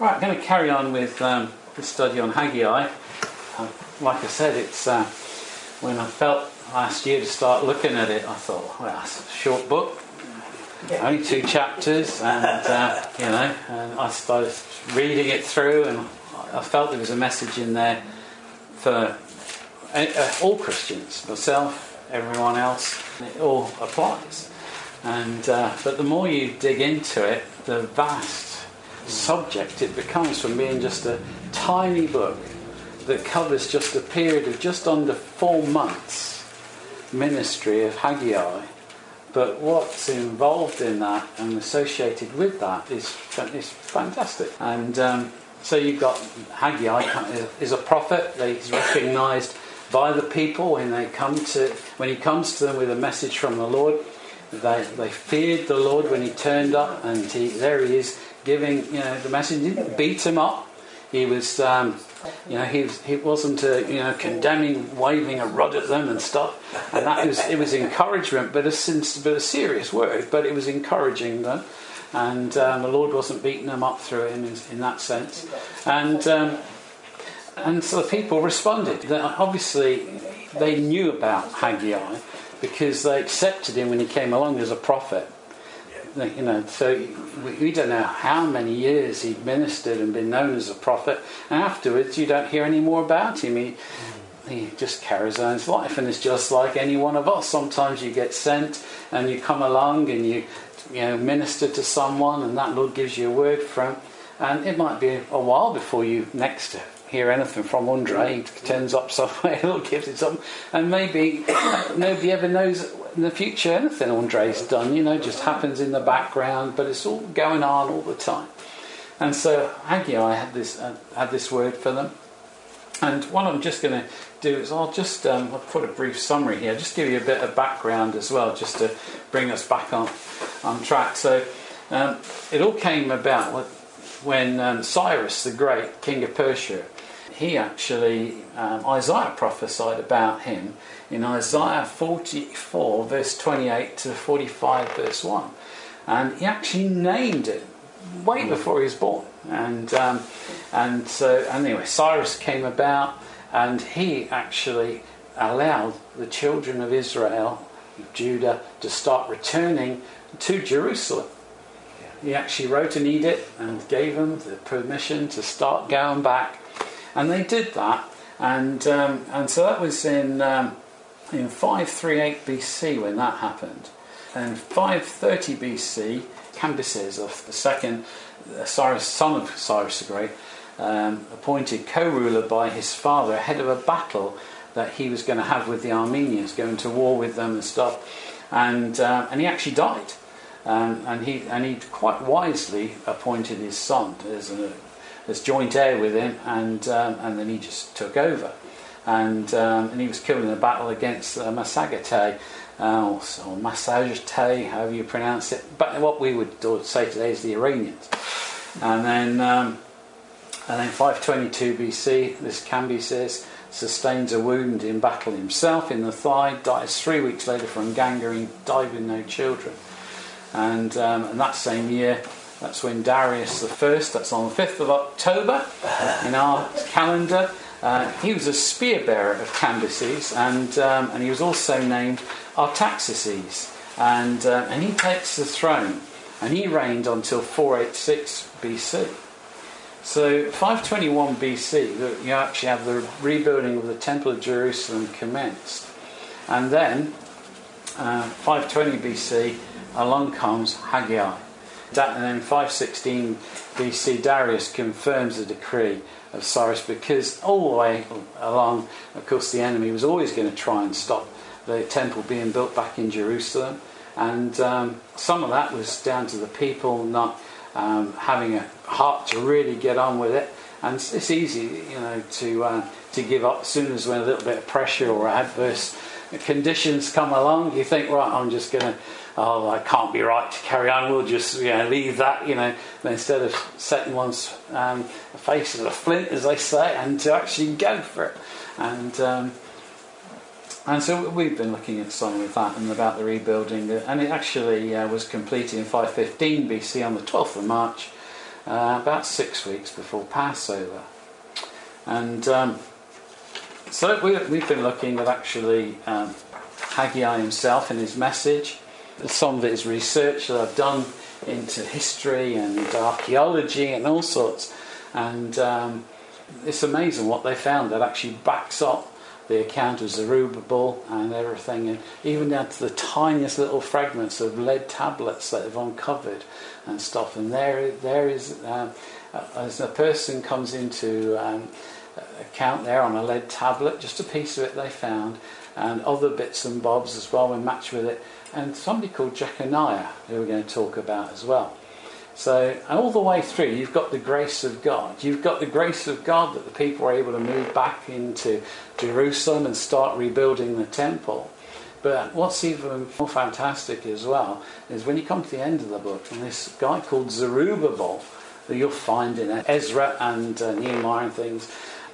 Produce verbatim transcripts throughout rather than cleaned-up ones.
Right, I'm going to carry on with um, the study on Haggai. Uh, like I said, it's uh, when I felt last year to start looking at it, I thought, well, that's a short book, only two chapters, and uh, you know, and I started reading it through, and I felt there was a message in there for uh, all Christians, myself, everyone else. It all applies, and uh, but the more you dig into it, the vast subject it becomes, from being just a tiny book that covers just a period of just under four months ministry of Haggai, but what's involved in that and associated with that is, is fantastic. And um, so you've got Haggai is a prophet. He's recognised by the people when they come to when he comes to them with a message from the Lord. They they feared the Lord when he turned up, and he, there he is giving, you know, the message. He didn't beat him up. He was, um, you know, he was, he wasn't, uh, you know, condemning, waving a rod at them and stuff. And that was, it was encouragement, but a, but a serious word. But it was encouraging them, and um, the Lord wasn't beating them up through him in, in that sense. And um, and so the people responded. They, obviously, they knew about Haggai because they accepted him when he came along as a prophet. You know, so we don't know how many years he'd ministered and been known as a prophet, and afterwards you don't hear any more about him. He, he just carries on his life, and it's just like any one of us. Sometimes you get sent and you come along and you, you know, minister to someone, and that Lord gives you a word from, and it might be a while before you next hear anything from Andre. He turns up somewhere, Lord gives it something, and maybe nobody ever knows in the future anything Andre's done, you know, just happens in the background, but it's all going on all the time. And so Haggai had this uh, had this word for them, and what I'm just going to do is I'll just um, I'll put a brief summary here, just give you a bit of background as well, just to bring us back on on track. So um, it all came about when um, Cyrus the Great, king of Persia, he actually um, Isaiah prophesied about him in Isaiah forty-four verse twenty-eight to forty-five verse one, and he actually named it way before he was born. And um, and so anyway, Cyrus came about, and he actually allowed the children of Israel, Judah, to start returning to Jerusalem. He actually wrote an edict and gave them the permission to start going back, and they did that. And um, and so that was in um, in five thirty-eight B C when that happened. And five thirty B C, Cambyses of the second, Cyrus, son of Cyrus the Great, um, appointed co-ruler by his father ahead of a battle that he was going to have with the Armenians, going to war with them and stuff. And uh, and he actually died. Um, and he and he quite wisely appointed his son as a as joint heir with him, and um, and then he just took over. And um, and he was killed in a battle against uh, Massagetei, uh, or, or Massagetei, however you pronounce it. But what we would say today is the Iranians. And then um, and then five twenty-two B C, this Cambyses sustains a wound in battle himself in the thigh, dies three weeks later from gangrene, died with no children. And um, and that same year, that's when Darius the First, that's on the fifth of October in our calendar. Uh, he was a spear bearer of Cambyses, and um, and he was also named Artaxerxes, and uh, and he takes the throne, and he reigned until four eighty-six B C. So five twenty-one B C, you actually have the rebuilding of the Temple of Jerusalem commenced, and then uh, five twenty B C along comes Haggai. And then five sixteen B C, Darius confirms the decree of Cyrus, because all the way along, of course, the enemy was always going to try and stop the temple being built back in Jerusalem. And um, some of that was down to the people not um, having a heart to really get on with it. And it's easy, you know, to uh, to give up as soon as when a little bit of pressure or adverse conditions come along. You think, right, I'm just going to, oh, I can't be right to carry on, we'll just, you know, leave that, you know, instead of setting one's um, face as a flint, as they say, and to actually go for it. And um, and so we've been looking at some of that and about the rebuilding, and it actually uh, was completed in five fifteen B C on the twelfth of March, uh, about six weeks before Passover. And um, so we, we've been looking at actually um, Haggai himself and his message. Some of it is research that I've done into history and archaeology and all sorts. And um, it's amazing what they found that actually backs up the account of Zerubbabel and everything, and even down to the tiniest little fragments of lead tablets that they've uncovered and stuff. And there, there is, um, as a person comes into um, account there on a lead tablet, just a piece of it they found, and other bits and bobs as well when matched with it, and somebody called Jeconiah, who we're going to talk about as well. So, and all the way through, you've got the grace of God. You've got the grace of God that the people were able to move back into Jerusalem and start rebuilding the temple. But what's even more fantastic as well is when you come to the end of the book, and this guy called Zerubbabel, that you'll find in Ezra and uh, Nehemiah and things,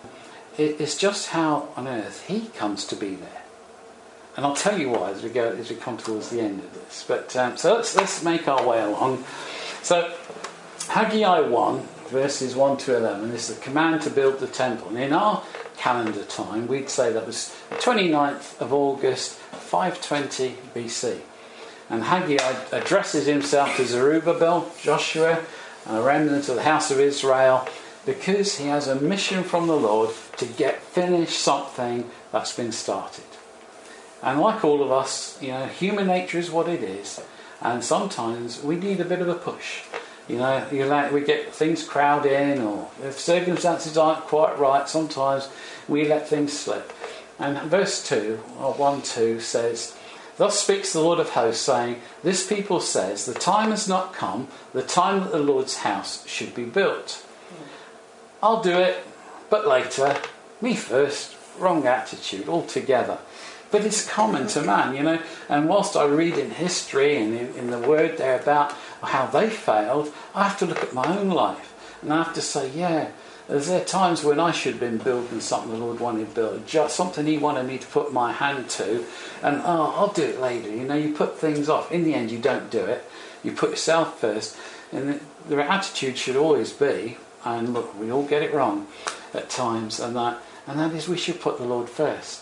it, it's just how on earth he comes to be there. And I'll tell you why as we go as we come towards the end of this. But um, so let's let's make our way along. So, Haggai one, verses one to eleven, is the command to build the temple. And in our calendar time, we'd say that was the twenty-ninth of August, five twenty B C. And Haggai addresses himself to Zerubbabel, Joshua, and a remnant of the house of Israel, because he has a mission from the Lord to get finished something that's been started. And like all of us, you know, human nature is what it is. And sometimes we need a bit of a push. You know, you like, we get things crowd in, or if circumstances aren't quite right, sometimes we let things slip. And verse two, or one two, says, "Thus speaks the Lord of hosts, saying, This people says, the time has not come, the time that the Lord's house should be built. I'll do it, but later, me first." Wrong attitude altogether. But it's common to man, you know. And whilst I read in history and in, in the Word there about how they failed, I have to look at my own life. And I have to say, yeah, there's there times when I should have been building something the Lord wanted built, just something He wanted me to put my hand to. And, oh, I'll do it later. You know, you put things off. In the end, you don't do it. You put yourself first. And the, the attitude should always be, and look, we all get it wrong at times, and that, and that is we should put the Lord first.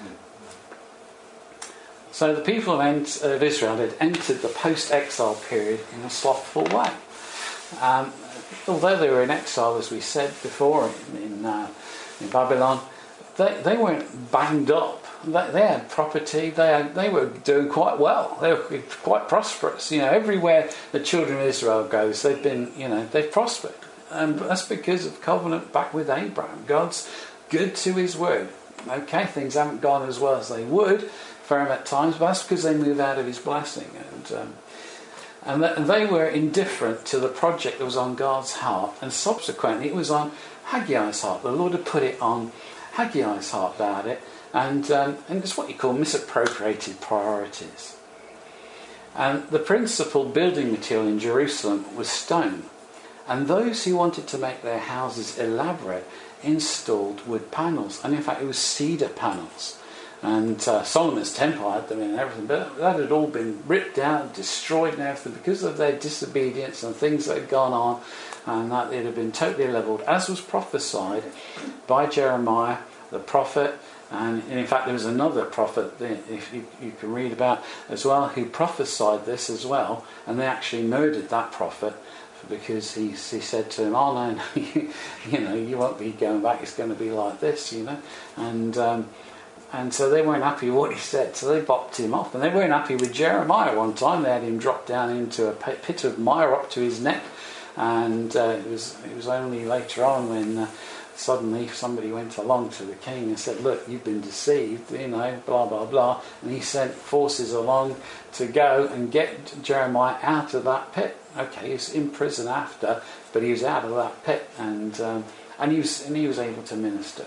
So the people of Israel had entered the post-exile period in a slothful way. Um, although they were in exile, as we said before, in, in, uh, in Babylon, they, they weren't banged up. They, they had property. They had, they were doing quite well. They were quite prosperous. You know, everywhere the children of Israel goes, they've been, you know, they've prospered, and that's because of covenant back with Abraham. God's good to His word. Okay, things haven't gone as well as they would for him at times, but that's because they move out of His blessing, and um, and, th- and they were indifferent to the project that was on God's heart, and subsequently it was on Haggai's heart. The Lord had put it on Haggai's heart about it, and um, and it's what you call misappropriated priorities. And the principal building material in Jerusalem was stone, and those who wanted to make their houses elaborate installed wood panels, and in fact it was cedar panels. And uh, Solomon's temple had them in and everything, but that had all been ripped out, destroyed and everything because of their disobedience and things that had gone on, and that it had been totally levelled, as was prophesied by Jeremiah the prophet. And in fact there was another prophet, if you, you can read about as well, who prophesied this as well, and they actually murdered that prophet because he, he said to him, oh no, no you, you know, you won't be going back, it's going to be like this, you know. And um, And so they weren't happy with what he said, so they bopped him off. And they weren't happy with Jeremiah. One time they had him drop down into a pit of mire up to his neck, and uh, it was it was only later on when uh, suddenly somebody went along to the king and said, look, you've been deceived, you know, blah blah blah, and he sent forces along to go and get Jeremiah out of that pit. Okay, he was in prison after, but he was out of that pit, and um, and he was and he was able to minister.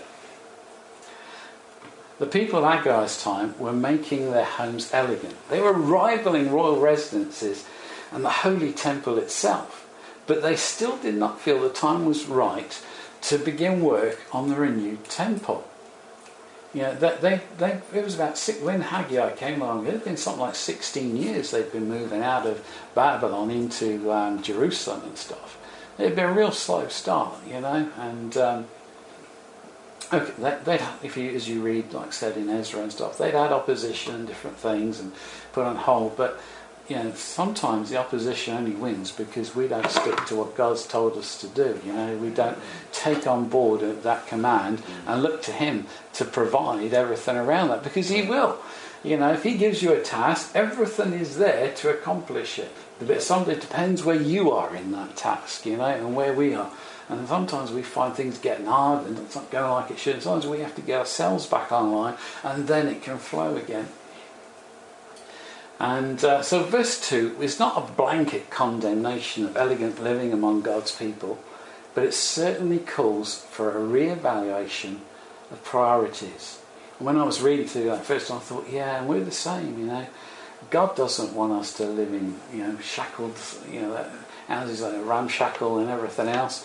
The people of Haggai's time were making their homes elegant. They were rivaling royal residences and the holy temple itself. But they still did not feel the time was right to begin work on the renewed temple. You know, they, they, they, it was about six, when Haggai came along, it had been something like sixteen years they'd been moving out of Babylon into um, Jerusalem and stuff. it'd be a real slow start, you know. And um, okay, they, they'd, if you, as you read, like I said in Ezra and stuff, they'd had opposition and different things and put on hold. But you know, sometimes the opposition only wins because we don't stick to what God's told us to do. You know, we don't take on board that command and look to Him to provide everything around that, because He will. You know, if He gives you a task, everything is there to accomplish it. But sometimes it depends where you are in that task, you know, and where we are. And sometimes we find things getting hard and it's not going like it should. Sometimes we have to get ourselves back online and then it can flow again. And uh, so verse two is not a blanket condemnation of elegant living among God's people, but it certainly calls for a re-evaluation of priorities. And when I was reading through that first time, I thought, yeah, and we're the same, you know. God doesn't want us to live in, you know, shackled, you know, houses that are ramshackle and everything else.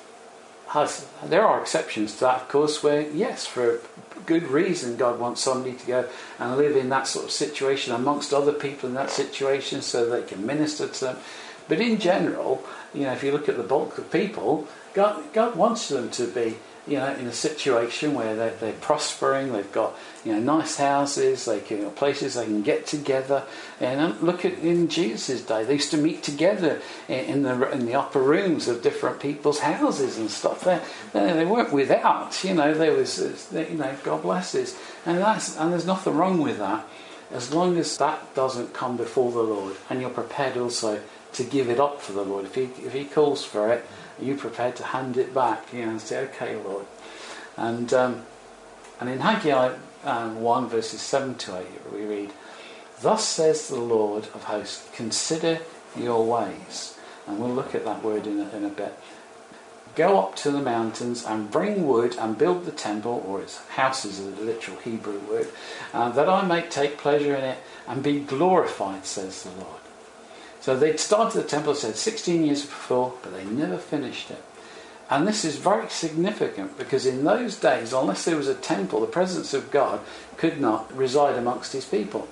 There are exceptions to that, of course, where, yes, for good reason, God wants somebody to go and live in that sort of situation amongst other people in that situation so they can minister to them. But in general, you know, if you look at the bulk of people, God, God wants them to be, you know, in a situation where they're, they're prospering, they've got, you know, nice houses, they can, you know, places they can get together. And look at in Jesus' day, they used to meet together in, in the in the upper rooms of different people's houses and stuff. They they weren't without, you know. There was, you know, God blesses, and that's and there's nothing wrong with that, as long as that doesn't come before the Lord, and you're prepared also to give it up for the Lord. If He if He calls for it, are you prepared to hand it back, you know, and say, okay, Lord. And um, and in Haggai um, one verses seven to eight we read, "Thus says the Lord of hosts, consider your ways." And we'll look at that word in a, in a bit. "Go up to the mountains and bring wood and build the temple," or its house is a literal Hebrew word, uh, "that I may take pleasure in it and be glorified, says the Lord." So they'd started the temple, said sixteen years before, but they never finished it. And this is very significant because in those days, unless there was a temple, the presence of God could not reside amongst His people.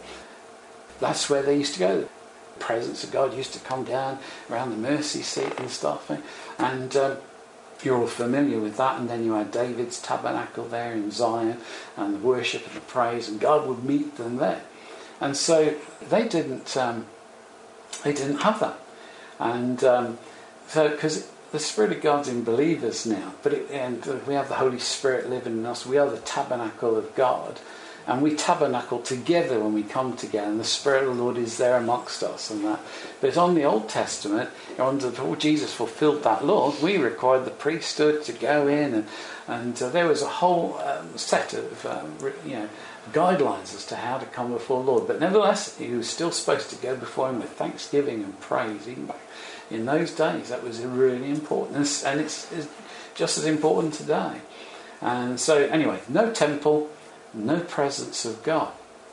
That's where they used to go. The presence of God used to come down around the mercy seat and stuff. And um, you're all familiar with that. And then you had David's tabernacle there in Zion and the worship and the praise, and God would meet them there. And so they didn't... Um, They didn't have that, and um, so because the Spirit of God's in believers now, but it, and we have the Holy Spirit living in us. We are the tabernacle of God, and we tabernacle together when we come together. And the Spirit of the Lord is there amongst us, and that. But on the Old Testament, under before Jesus fulfilled that law, we required the priesthood to go in, and and uh, there was a whole um, set of um, you know. guidelines as to how to come before the Lord. But nevertheless, he was still supposed to go before Him with thanksgiving and praise. Even back in those days, that was really important, and it's, and it's, it's just as important today. And so, anyway, no temple, no presence of God.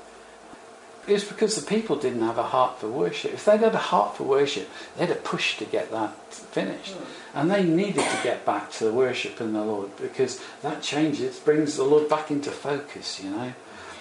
It's because the people didn't have a heart for worship. If they'd had a heart for worship, they'd have pushed to get that finished. And they needed to get back to the worship in the Lord, because that changes, brings the Lord back into focus, you know.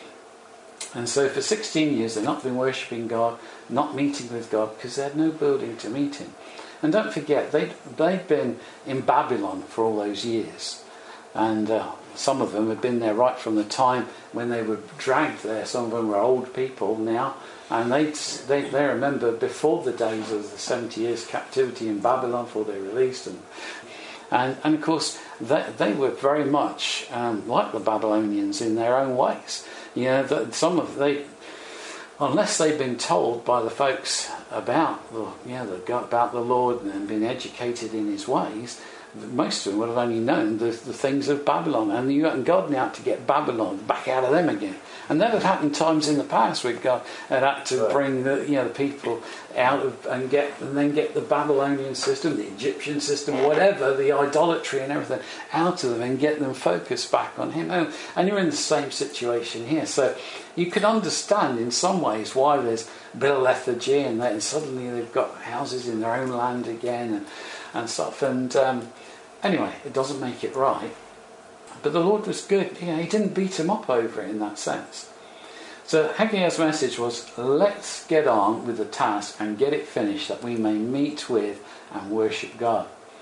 And so for sixteen years they've not been worshipping God, not meeting with God, because they had no building to meet Him. And don't forget, they'd, they'd been in Babylon for all those years. And uh, some of them had been there right from the time when they were dragged there. Some of them were old people now. And they they they remember before the days of the seventy years captivity in Babylon, before they were released. And, and, and of course, they, they were very much um, like the Babylonians in their own ways. You know, that some of they, unless they've been told by the folks about the, you know, the, about the Lord and been educated in His ways, most of them would have only known the, the things of Babylon. And you and God now to get Babylon back out of them again. And that had happened times in the past where God had had to bring the, you know, the people out of and get and then get the Babylonian system, the Egyptian system, whatever, the idolatry and everything out of them and get them focused back on Him. And you're in the same situation here. So you can understand in some ways why there's a bit of lethargy, and then suddenly they've got houses in their own land again and, and stuff. And um, anyway, it doesn't make it right. But the Lord was good. You know, He didn't beat him up over it in that sense. So Haggai's message was, let's get on with the task and get it finished, that we may meet with and worship God.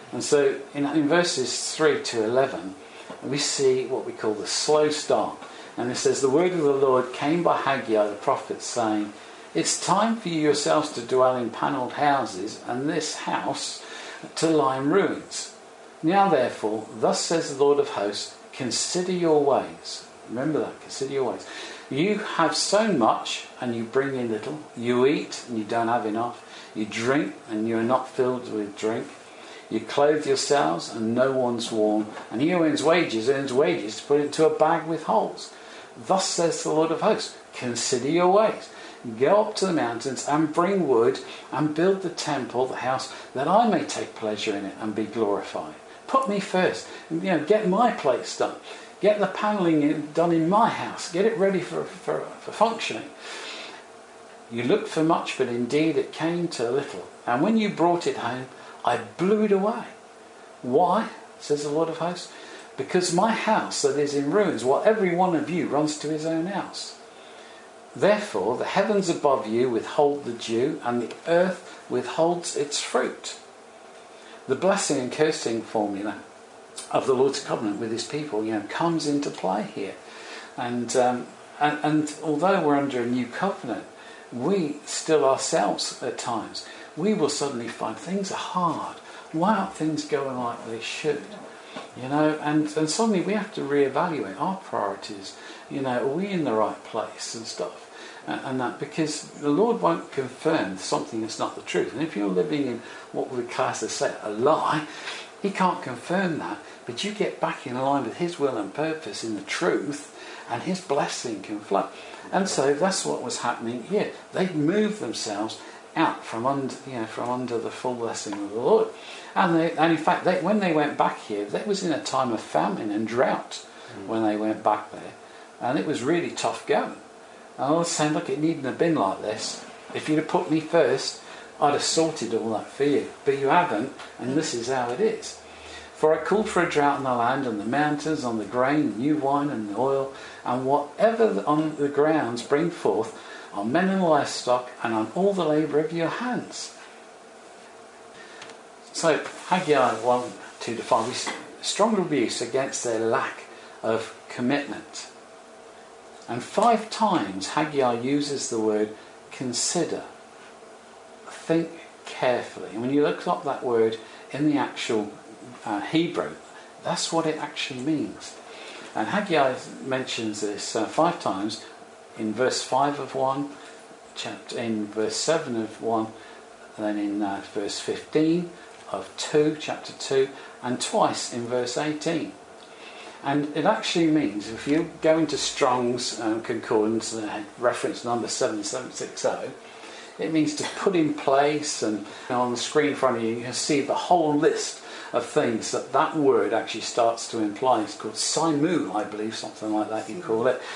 And so in, in verses three to eleven, we see what we call the slow start. And it says, the word of the Lord came by Haggai the prophet, saying, it's time for you yourselves to dwell in panelled houses, and this house to lie in ruins. Now therefore, thus says the Lord of hosts, consider your ways. Remember that, consider your ways. You have sown much, and you bring in little. You eat, and you don't have enough. You drink, and you are not filled with drink. You clothe yourselves, and no one's warm. And he who earns wages, earns wages to put into a bag with holes. Thus says the Lord of hosts, consider your ways. Go up to the mountains and bring wood and build the temple, the house, that I may take pleasure in it and be glorified. Put me first. You know, get my place done. Get the panelling done in my house. Get it ready for, for, for functioning. You looked for much, but indeed it came to little. And when you brought it home, I blew it away. Why? Says the Lord of hosts. Because my house that is in ruins, while every one of you runs to his own house. Therefore, the heavens above you withhold the dew, and the earth withholds its fruit. The blessing and cursing formula of the Lord's covenant with his people, you know, comes into play here. And, um, and, and although we're under a new covenant, we still ourselves at times, we will suddenly find things are hard. Why aren't things going like they should? You know, and, and suddenly we have to reevaluate our priorities. You know, are we in the right place and stuff? And, and that, because the Lord won't confirm something that's not the truth. And if you're living in what we class as say, a lie, he can't confirm that. But you get back in line with his will and purpose in the truth, and his blessing can flow. And so that's what was happening here. They'd moved themselves out from under, you know, from under the full blessing of the Lord. And, they, and in fact, they, when they went back here, that was in a time of famine and drought mm. when they went back there. And it was really tough going. And I was saying, look, it needn't have been like this. If you'd have put me first, I'd have sorted all that for you. But you haven't, and this is how it is. For I called for a drought on the land, on the mountains, on the grain, new wine and oil, and whatever on the grounds bring forth, on men and livestock, and on all the labour of your hands. So, Haggai one, two to five, we strong abuse against their lack of commitment. And five times Haggai uses the word consider. Think carefully. And when you look up that word in the actual uh, Hebrew, that's what it actually means. And Haggai mentions this uh, five times in verse five of one, chapter, in verse seven of one, and then in uh, verse fifteen of two, chapter two, and twice in verse eighteen. And it actually means, if you go into Strong's um, Concordance, uh, reference number seven seven six zero, it means to put in place, and you know, on the screen in front of you, you can see the whole list of things that that word actually starts to imply. It's called Simu, I believe, something like that you call it.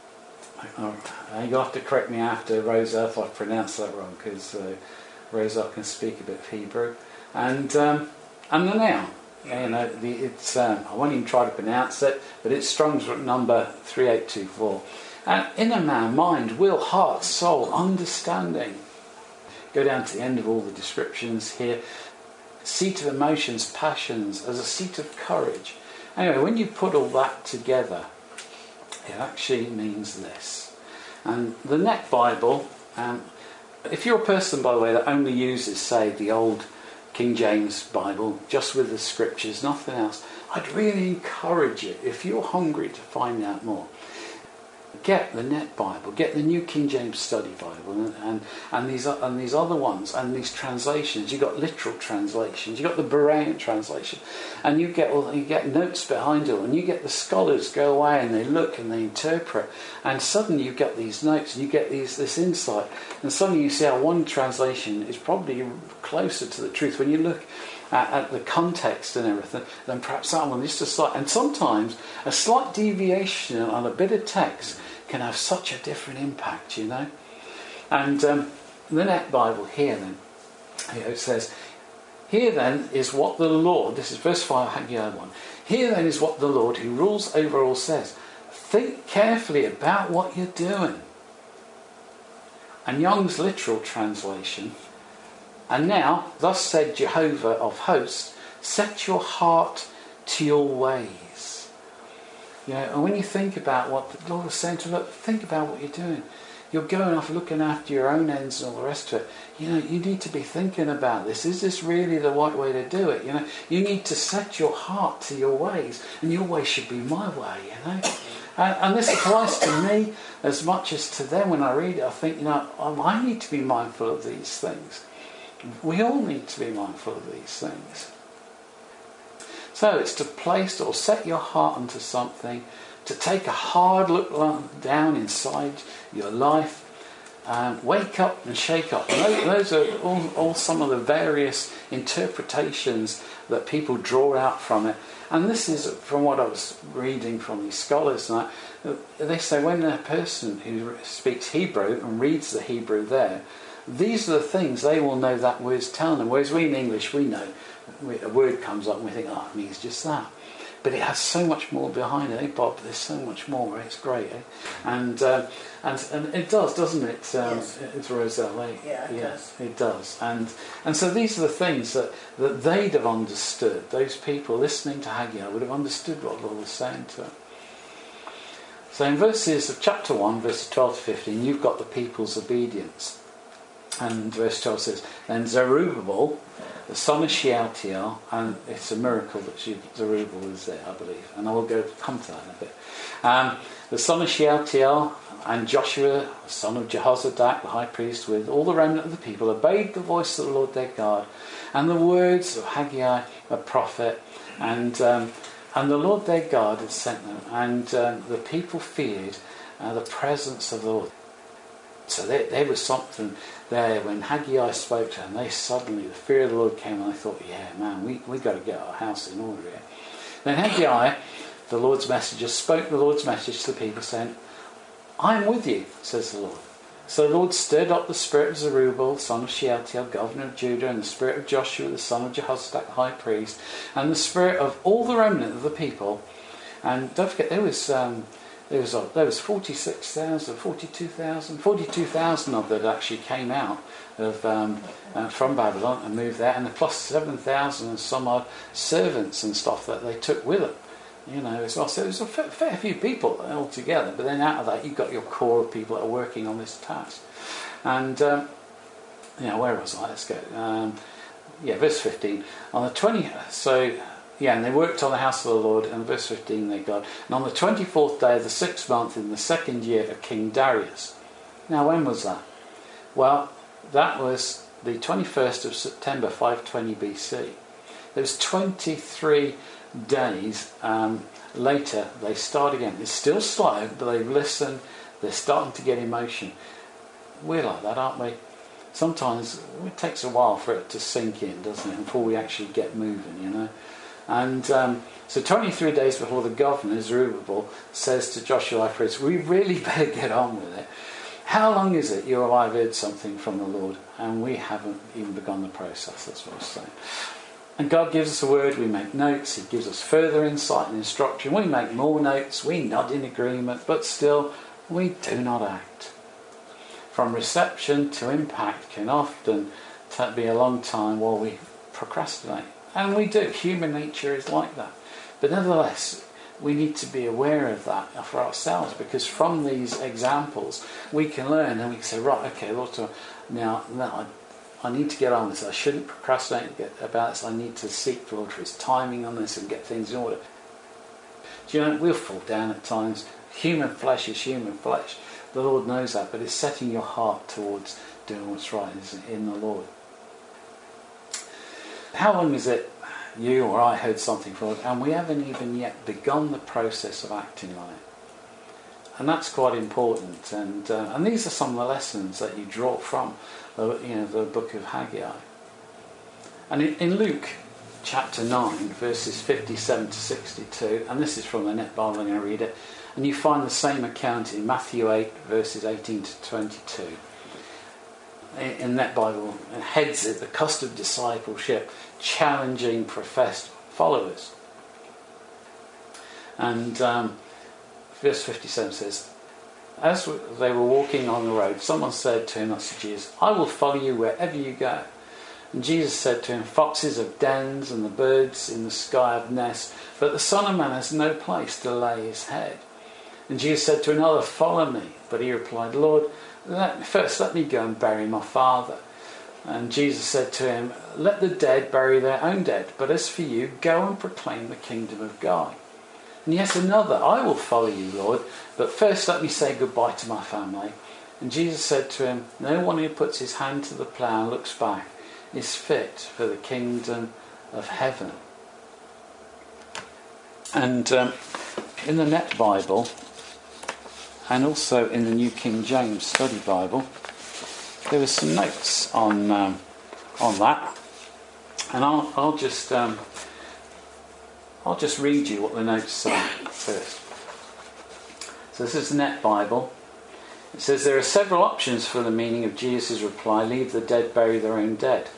Uh, you'll have to correct me after, Rosa, if I pronounce that wrong, because uh, Rosa can speak a bit of Hebrew. And um, and the noun, you know, the, it's um, I won't even try to pronounce it, but it's Strong's number three eight two four. And inner man, mind, will, heart, soul, understanding. Go down to the end of all the descriptions here. Seat of emotions, passions, as a seat of courage. Anyway, when you put all that together, it actually means this. And the Net Bible, um, if you're a person, by the way, that only uses, say, the old King James Bible, just with the scriptures, nothing else, I'd really encourage you, if you're hungry to find out more, get the Net Bible, get the New King James Study Bible, and, and, and these and these other ones, and these translations. You've got literal translations, you've got the Berean translation, and you get all, you get notes behind it, and you get the scholars go away and they look and they interpret, and suddenly you get these notes and you get these this insight, and suddenly you see how one translation is probably closer to the truth when you look At, at the context and everything, then perhaps that one is just a slight. And sometimes a slight deviation on a bit of text can have such a different impact, you know. And um, the Net Bible here then, you know, it says, "Here then is what the Lord," this is verse five, Haggai one. "Here then is what the Lord who rules over all says. Think carefully about what you're doing." And Young's literal translation, "And now, thus said Jehovah of hosts, Set your heart to your ways. You know, and when you think about what the Lord was saying to look, think about what you're doing. You're going off looking after your own ends and all the rest of it. You know, you need to be thinking about this. Is this really the right way to do it? You know, you need to set your heart to your ways, and your way should be my way, you know. And, and this applies to me as much as to them. When I read it, I think, you know, I need to be mindful of these things. We all need to be mindful of these things. So it's to place or set your heart onto something, to take a hard look down inside your life, um, wake up and shake up. And those, those are all, all some of the various interpretations that people draw out from it. And this is from what I was reading from these scholars. And I, they say when a person who speaks Hebrew and reads the Hebrew there, these are the things they will know that word's telling them. Whereas we in English, we know a word comes up and we think, oh, it means just that. But it has so much more behind it, eh, Bob? There's so much more. It's great, eh? And uh, and and it does, doesn't it? Um, yes. It's Roselle, eh? Yeah, it yeah, does. It does. And and so these are the things that, that they'd have understood. Those people listening to Haggai would have understood what the Lord was saying to them. So in verses of chapter one, verses twelve to fifteen, you've got the people's obedience. And verse twelve says, then Zerubbabel, the son of Shealtiel, and it's a miracle that Zerubbabel is there, I believe, and I will go come to that in a bit. Um, the son of Shealtiel and Joshua, the son of Jehozadak, the high priest, with all the remnant of the people, obeyed the voice of the Lord their God, and the words of Haggai, a prophet, and um, and the Lord their God had sent them, and um, the people feared uh, the presence of the Lord. So there, there was something there when Haggai spoke to them. They suddenly, the fear of the Lord came, and they thought, yeah, man, we we got to get our house in order here. Then Haggai, the Lord's messenger, spoke the Lord's message to the people, saying, I am with you, says the Lord. So the Lord stirred up the spirit of Zerubbabel, son of Shealtiel, governor of Judah, and the spirit of Joshua, the son of Jehozadak, the high priest, and the spirit of all the remnant of the people. And don't forget, there was... Um, There was there was forty-six thousand, forty-two thousand, forty-two thousand of that actually came out of um, uh, from Babylon and moved there, and the plus seven thousand and some odd servants and stuff that they took with them, you know, as well. So it was a fair, fair few people altogether. But then out of that, you've got your core of people that are working on this task. And um, you know, where was I? Let's go. Um, yeah, verse fifteen on the twentieth. So. Yeah, and they worked on the house of the Lord, and verse fifteen they got. And on the twenty-fourth day of the sixth month in the second year of King Darius. Now, when was that? Well, that was the twenty-first of September, five twenty B C. There was twenty-three days um, later, they start again. It's still slow, but they've listened, they're starting to get emotion. We're like that, aren't we? Sometimes it takes a while for it to sink in, doesn't it, before we actually get moving, you know. And um, so twenty-three days before the governor, Zerubbabel, says to Joshua the priest, we really better get on with it. How long is it you or I have heard something from the Lord and we haven't even begun the process? That's what I was saying. And God gives us a word, we make notes, He gives us further insight and instruction, we make more notes, we nod in agreement, but still we do not act. From reception to impact can often be a long time while we procrastinate. And we do. Human nature is like that. But nevertheless, we need to be aware of that for ourselves, because from these examples we can learn and we can say, right, okay, Lord, now, now I, I need to get on with this. I shouldn't procrastinate about this. I need to seek the Lord for His timing on this and get things in order. Do you know, we'll fall down at times. Human flesh is human flesh. The Lord knows that, but it's setting your heart towards doing what's right in the Lord. How long is it you or I heard something from God and we haven't even yet begun the process of acting on it? And that's quite important. And uh, and these are some of the lessons that you draw from the, you know, the book of Haggai. And in, in Luke chapter nine, verses fifty-seven to sixty-two, and this is from the Net Bible, I'm going to read it, and you find the same account in Matthew eight, verses eighteen to twenty-two. In that Bible, it heads it, the cost of discipleship, challenging professed followers. And um, verse fifty-seven says, as they were walking on the road, someone said to him, that's Jesus, I will follow you wherever you go. And Jesus said to him, foxes have dens and the birds in the sky have nests, but the Son of Man has no place to lay his head. And Jesus said to another, follow me. But he replied, Lord, let, first let me go and bury my father. And Jesus said to him, let the dead bury their own dead, but as for you, go and proclaim the kingdom of God. And yet another, I will follow you, Lord, but first let me say goodbye to my family. And Jesus said to him, no one who puts his hand to the plough and looks back is fit for the kingdom of heaven. And um, in the Net Bible, and also in the New King James Study Bible, there were some notes on um, on that, and I'll I'll just um, I'll just read you what the notes say first. So this is the Net Bible. It says there are several options for the meaning of Jesus' reply: "Leave the dead bury their own dead."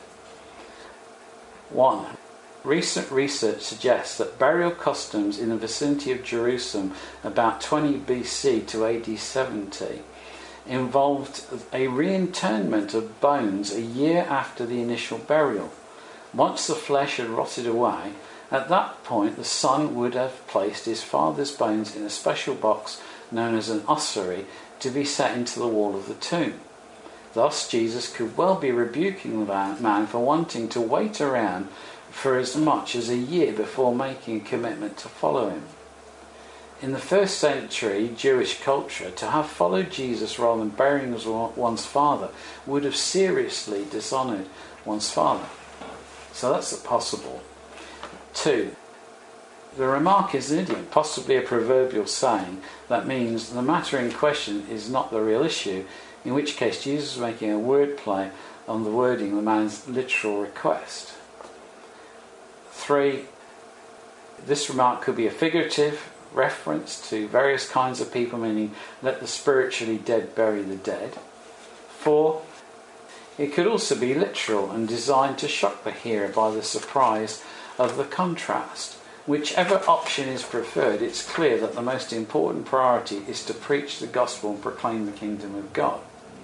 One. Recent research suggests that burial customs in the vicinity of Jerusalem about twenty B C to A D seventy involved a reinterment of bones a year after the initial burial. Once the flesh had rotted away, at that point the son would have placed his father's bones in a special box known as an ossuary to be set into the wall of the tomb. Thus Jesus could well be rebuking the man for wanting to wait around for as much as a year before making a commitment to follow him. In the first century Jewish culture, to have followed Jesus rather than burying one's father would have seriously dishonoured one's father. So that's possible. Two, the remark is an idiom, possibly a proverbial saying that means the matter in question is not the real issue, in which case Jesus is making a wordplay on the wording of the man's literal request. Three, this remark could be a figurative reference to various kinds of people, meaning let the spiritually dead bury the dead. Four, it could also be literal and designed to shock the hearer by the surprise of the contrast. Whichever option is preferred, it's clear that the most important priority is to preach the gospel and proclaim the kingdom of God.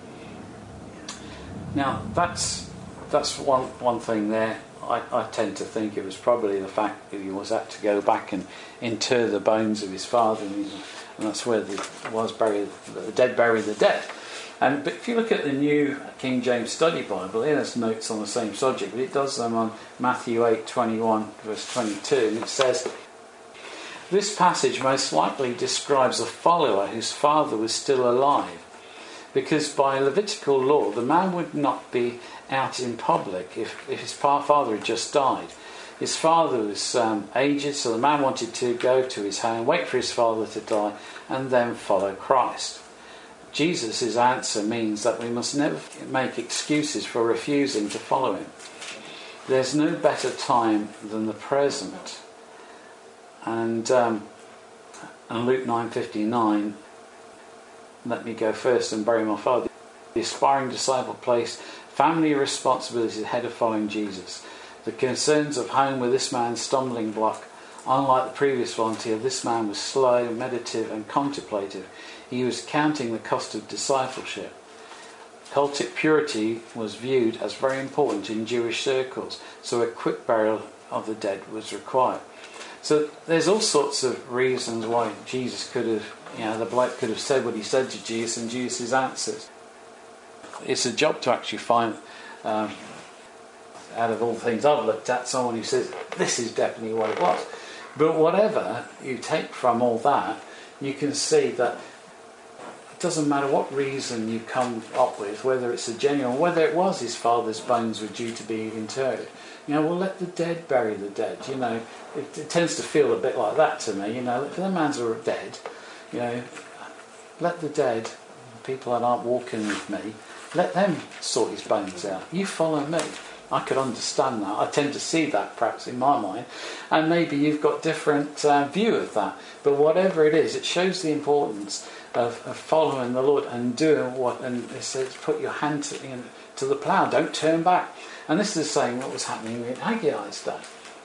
Now, that's that's one one thing there. I, I tend to think it was probably the fact that he was had to go back and inter the bones of his father, and, and that's where the was buried, the dead bury the dead. And but if you look at the New King James Study Bible, it has notes on the same subject, but it does them on Matthew eight twenty-one verse twenty-two, and it says, this passage most likely describes a follower whose father was still alive, because by Levitical law the man would not be out in public if, if his father had just died. His father was um, aged, so the man wanted to go to his home, wait for his father to die, and then follow Christ. Jesus' answer means that we must never make excuses for refusing to follow him. There's no better time than the present. And, um, and Luke nine fifty-nine, let me go first and bury my father. The aspiring disciple placed family responsibilities ahead of following Jesus. The concerns of home were this man's stumbling block. Unlike the previous volunteer, this man was slow, meditative and contemplative. He was counting the cost of discipleship. Cultic purity was viewed as very important in Jewish circles, so a quick burial of the dead was required. So there's all sorts of reasons why Jesus could have, you know, the bloke could have said what he said to Jesus and Jesus' answers. It's a job to actually find, um, out of all the things I've looked at, someone who says, this is definitely what it was. But whatever you take from all that, you can see that it doesn't matter what reason you come up with, whether it's a genuine, whether it was his father's bones were due to be interred. You know, well, let the dead bury the dead. You know, it, it tends to feel a bit like that to me. You know, if the man's are dead, you know, let the dead, people that aren't walking with me, let them sort his bones out. You follow me. I could understand that. I tend to see that perhaps in my mind, and maybe you've got different uh, view of that. But whatever it is, it shows the importance of, of following the Lord and doing what. And it says, put your hand to, you know, to the plough. Don't turn back. And this is saying what was happening in Haggai's day.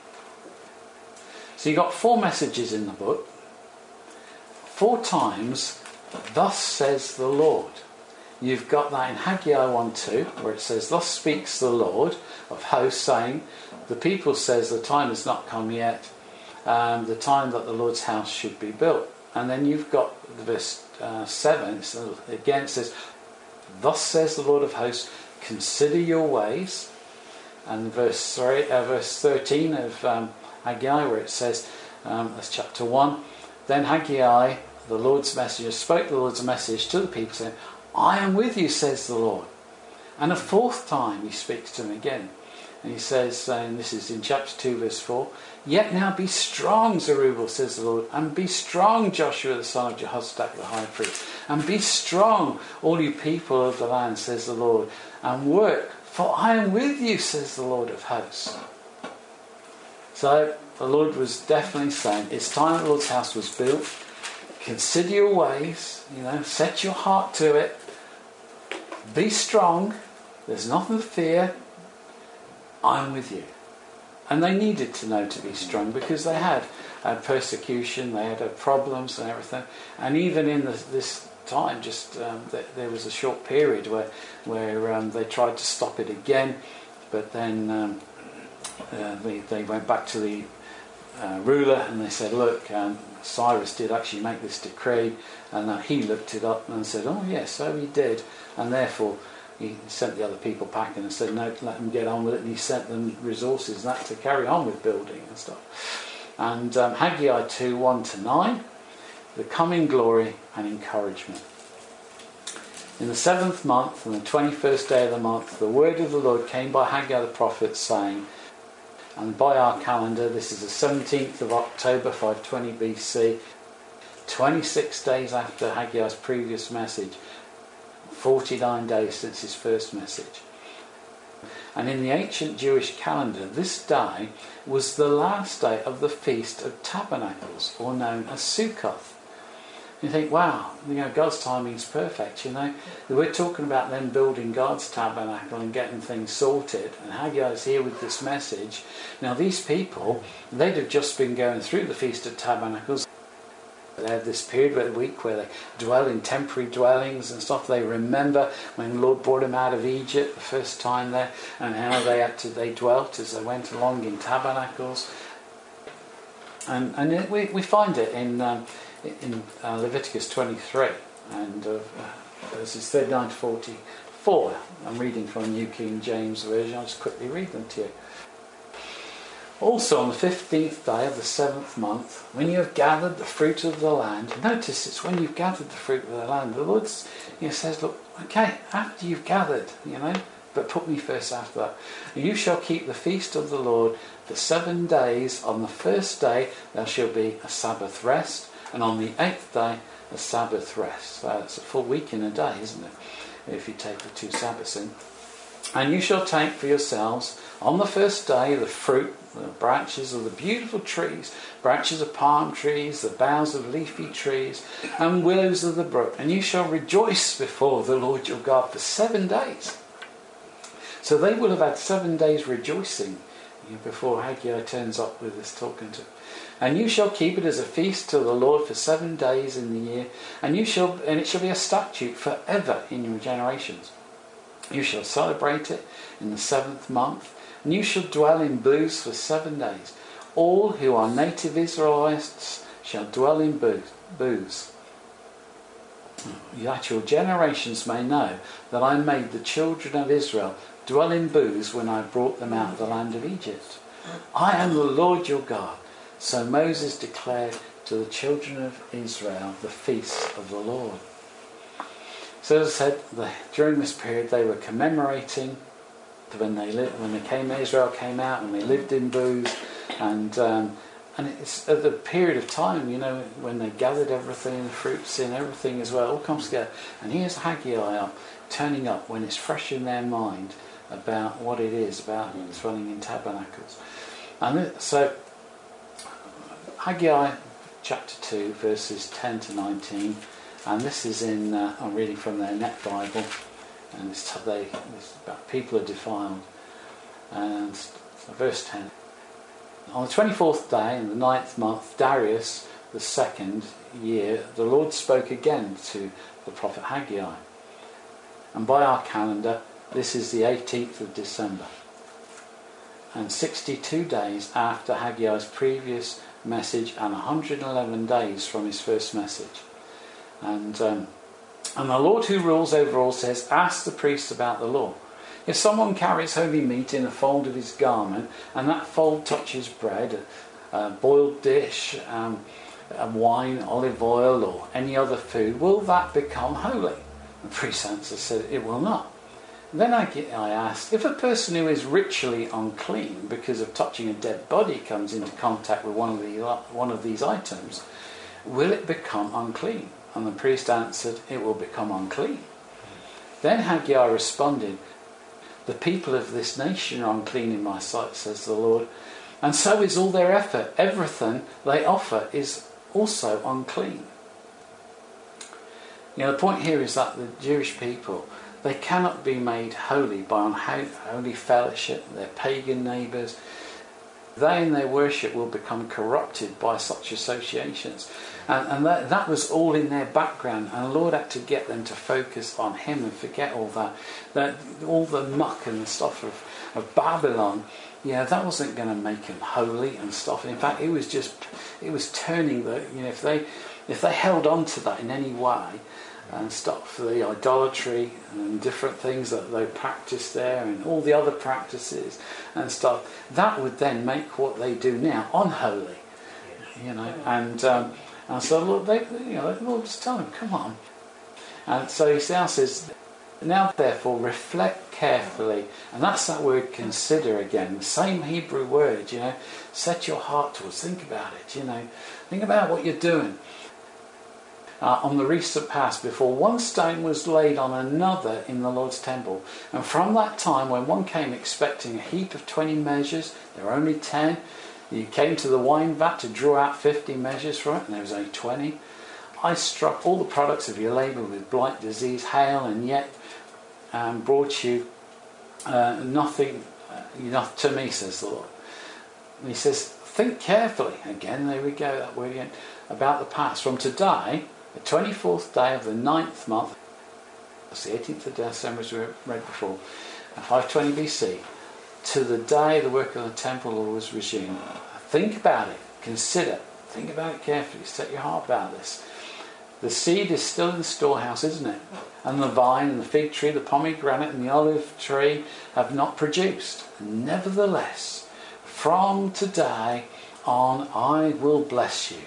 So you got four messages in the book. Four times, thus says the Lord. you've got that in Haggai one two, where it says, "Thus speaks the Lord of hosts, saying, the people says the time has not come yet, um, the time that the Lord's house should be built." And then you've got the verse uh, seven, so again it says, "Thus says the Lord of hosts, consider your ways." And verse three, uh, verse thirteen of um, Haggai, where it says, um, that's chapter one, "Then Haggai, the Lord's messenger, spoke the Lord's message to the people, saying, I am with you, says the Lord." And a fourth time he speaks to them again. And he says, and this is in chapter two, verse four, "Yet now be strong, Zerubbabel, says the Lord, and be strong, Joshua, the son of Jehozadak, the high priest, and be strong, all you people of the land, says the Lord, and work, for I am with you, says the Lord of hosts." So the Lord was definitely saying, it's time the Lord's house was built. Consider your ways, you know, set your heart to it. Be strong. There's nothing to fear. I'm with you. And they needed to know to be strong because they had had persecution, they had had problems and everything. And even in the, this time, just um, th- there was a short period where where um, they tried to stop it again, but then um, uh, they, they went back to the uh, ruler and they said, "Look, um, Cyrus did actually make this decree," and uh, he looked it up and said, "Oh yes, so he did," and therefore he sent the other people packing and said, "No, let them get on with it," and he sent them resources and that to carry on with building and stuff. And um, Haggai two, one to nine, the coming glory and encouragement. "In the seventh month, on the twenty-first day of the month, the word of the Lord came by Haggai the prophet, saying," and by our calendar, this is the seventeenth of October, five twenty B C, twenty-six days after Haggai's previous message, forty-nine days since his first message. And in the ancient Jewish calendar, this day was the last day of the Feast of Tabernacles, or known as Sukkoth. You think, wow, you know, God's timing's perfect, you know. We're talking about them building God's tabernacle and getting things sorted, and Haggai's here with this message. Now these people, they'd have just been going through the Feast of Tabernacles. They had this period of the week where they dwell in temporary dwellings and stuff. They remember when the Lord brought them out of Egypt the first time there, and how they had to they dwelt as they went along in tabernacles. And and it, we we find it in um, in uh, Leviticus twenty-three and uh, verses thirty-nine to forty-four. I'm reading from New King James Version. I'll just quickly read them to you. "Also on the fifteenth day of the seventh month, when you have gathered the fruit of the land," notice it's when you've gathered the fruit of the land. The Lord, you know, says, "Look, okay, after you've gathered, you know, but put me first after that. You shall keep the feast of the Lord for seven days. On the first day there shall be a Sabbath rest, and on the eighth day a Sabbath rest." So it's a full week in a day, isn't it? If you take the two Sabbaths in. "And you shall take for yourselves on the first day the fruit, the branches of the beautiful trees, branches of palm trees, the boughs of leafy trees, and willows of the brook. And you shall rejoice before the Lord your God for seven days." So they will have had seven days rejoicing before Haggai turns up with this talking to. "And you shall keep it as a feast to the Lord for seven days in the year, and you shall, and it shall be a statute forever in your generations. You shall celebrate it in the seventh month, and you shall dwell in booths for seven days. All who are native Israelites shall dwell in booths, that your generations may know that I made the children of Israel dwell in booths when I brought them out of the land of Egypt. I am the Lord your God." So Moses declared to the children of Israel the feasts of the Lord. So as I said, the, during this period they were commemorating when they lived, when they came, Israel came out and they lived in booths, and um, and it's at the period of time, you know, when they gathered everything, the fruits in everything as well, all comes together. And here's Haggai up, turning up when it's fresh in their mind about what it is about dwelling in tabernacles. And so Haggai chapter two, verses ten to nineteen, and this is in, uh, I'm reading from their Net Bible, and it's, they, it's about people are defiled. And verse ten. "On the twenty-fourth day in the ninth month, Darius, the second year, the Lord spoke again to the prophet Haggai. And by our calendar, this is the eighteenth of December. And sixty-two days after Haggai's previous message and one hundred eleven days from his first message. And, um, and the Lord who rules over all says, ask the priest about the law. If someone carries holy meat in a fold of his garment, and that fold touches bread, a, a boiled dish, um, a wine, olive oil, or any other food, will that become holy? The priest answered, said, it will not. Then I, get, I asked, if a person who is ritually unclean because of touching a dead body comes into contact with one of, the, one of these items, will it become unclean? And the priest answered, it will become unclean. Then Haggai responded, the people of this nation are unclean in my sight, says the Lord, and so is all their effort. Everything they offer is also unclean. You know, the point here is that the Jewish people, they cannot be made holy by unholy fellowship, their pagan neighbours. They and their worship will become corrupted by such associations. And, and that, that was all in their background. And the Lord had to get them to focus on Him and forget all that. that all the muck and the stuff of, of Babylon, yeah, that wasn't going to make them holy and stuff. In fact, it was just, it was turning the, you know, if they, if they held on to that in any way, and stuff, the idolatry and different things that they practice there and all the other practices and stuff, that would then make what they do now unholy, you know. And um, and so Lord, they, you know, the Lord just tell them, come on. And so He now says, now therefore reflect carefully, and that's that word consider again, the same Hebrew word, you know. Set your heart towards, think about it, you know, think about what you're doing. Uh, on the recent past, before one stone was laid on another in the Lord's temple. And from that time, when one came expecting a heap of twenty measures, there were only ten. You came to the wine vat to draw out fifty measures from it, and there was only twenty. I struck all the products of your labour with blight, disease, hail, and yet um, brought you uh, nothing uh, enough to me, says the Lord. And He says, think carefully. Again, there we go, that word again, about the past. From today, the twenty-fourth day of the ninth month, that's the eighteenth of December as we read before, five twenty B C, to the day the work of the temple was resumed. Think about it, consider, think about it carefully, set your heart about this. The seed is still in the storehouse, isn't it? And the vine and the fig tree, the pomegranate and the olive tree have not produced. Nevertheless, from today on I will bless you.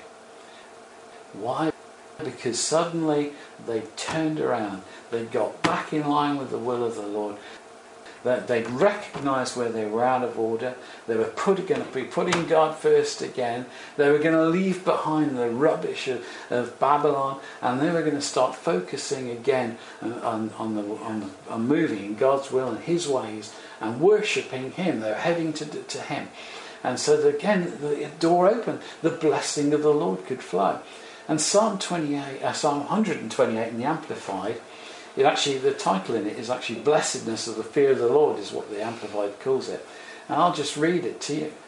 Why? Because suddenly they turned around. They got back in line with the will of the Lord. That they'd recognised where they were out of order. They were put, going to be putting God first again. They were going to leave behind the rubbish of, of Babylon, and they were going to start focusing again on, on, the, on, the, on moving in God's will and His ways and worshipping Him. They were heading to, to Him. And so that again, the door opened. The blessing of the Lord could flow. And Psalm twenty-eight, uh, Psalm one hundred twenty-eight in the Amplified, it actually, the title in it is actually Blessedness of the Fear of the Lord, is what the Amplified calls it. And I'll just read it to you.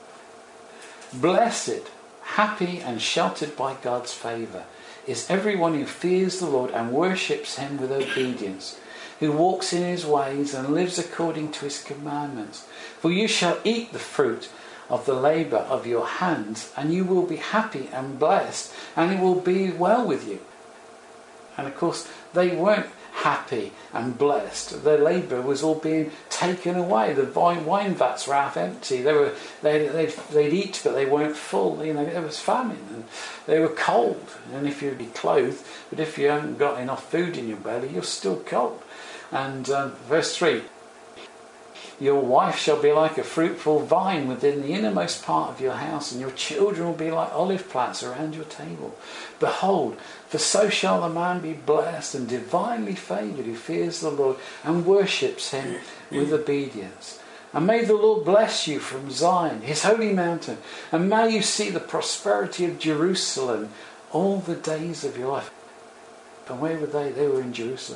Blessed, happy and sheltered by God's favour is everyone who fears the Lord and worships Him with obedience, who walks in His ways and lives according to His commandments. For you shall eat the fruit of the labour of your hands, and you will be happy and blessed, and it will be well with you. And of course, they weren't happy and blessed. Their labour was all being taken away. The wine vats were half empty. They were they'd, they'd, they'd eat, but they weren't full. You know, there was famine, and they were cold. And if you'd be clothed, but if you haven't got enough food in your belly, you're still cold. And um, verse three. Your wife shall be like a fruitful vine within the innermost part of your house, and your children will be like olive plants around your table. Behold, for so shall the man be blessed and divinely favoured who fears the Lord and worships Him with obedience. And may the Lord bless you from Zion, His holy mountain, and may you see the prosperity of Jerusalem all the days of your life. And where were they? They were in Jerusalem.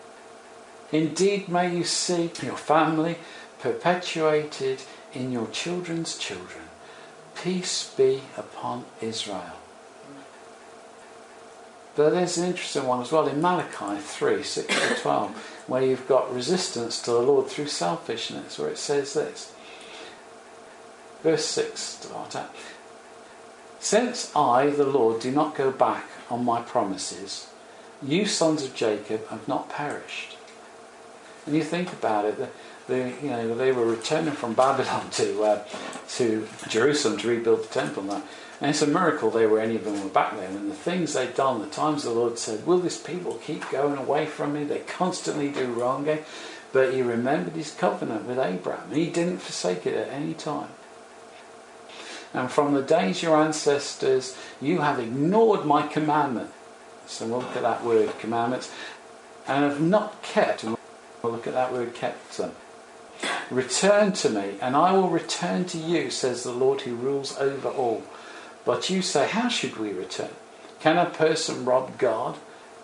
Indeed, may you see your family perpetuated in your children's children. Peace be upon Israel. But there's an interesting one as well in Malachi three, six to twelve, where you've got resistance to the Lord through selfishness, where it says this. Verse six, start out. Since I, the Lord, do not go back on my promises, you sons of Jacob have not perished. And you think about it, the, the, you know, they were returning from Babylon to uh, to Jerusalem to rebuild the temple and that. And it's a miracle they were, any of them were back there. And the things they'd done, the times the Lord said, will this people keep going away from me? They constantly do wrong. Eh? But he remembered his covenant with Abraham. And he didn't forsake it at any time. And from the days your ancestors, you have ignored my commandment. So we'll look at that word, commandments. And have not kept, and we'll look at that word, kept them. Return to me, and I will return to you, says the Lord who rules over all. But you say, how should we return? Can a person rob God?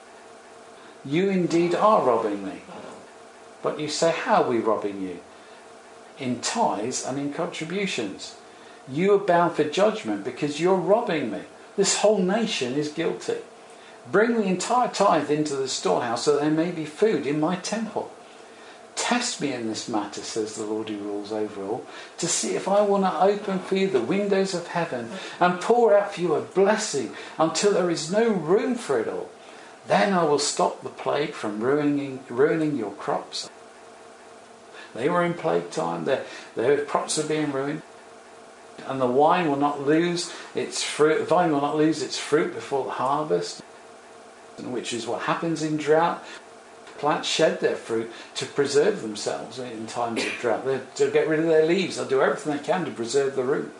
You indeed are robbing me. But you say, how are we robbing you? In tithes and in contributions. You are bound for judgment because you're robbing me. This whole nation is guilty. Bring the entire tithe into the storehouse so that there may be food in my temple. Test me in this matter, says the Lord who rules over all, to see if I will not open for you the windows of heaven and pour out for you a blessing until there is no room for it all. Then I will stop the plague from ruining, ruining your crops. They were in plague time, their, their crops are being ruined, and the wine will not lose its fruit, the vine will not lose its fruit before the harvest, which is what happens in drought. Plants shed their fruit to preserve themselves in times of drought. They, to get rid of their leaves. They'll do everything they can to preserve the root.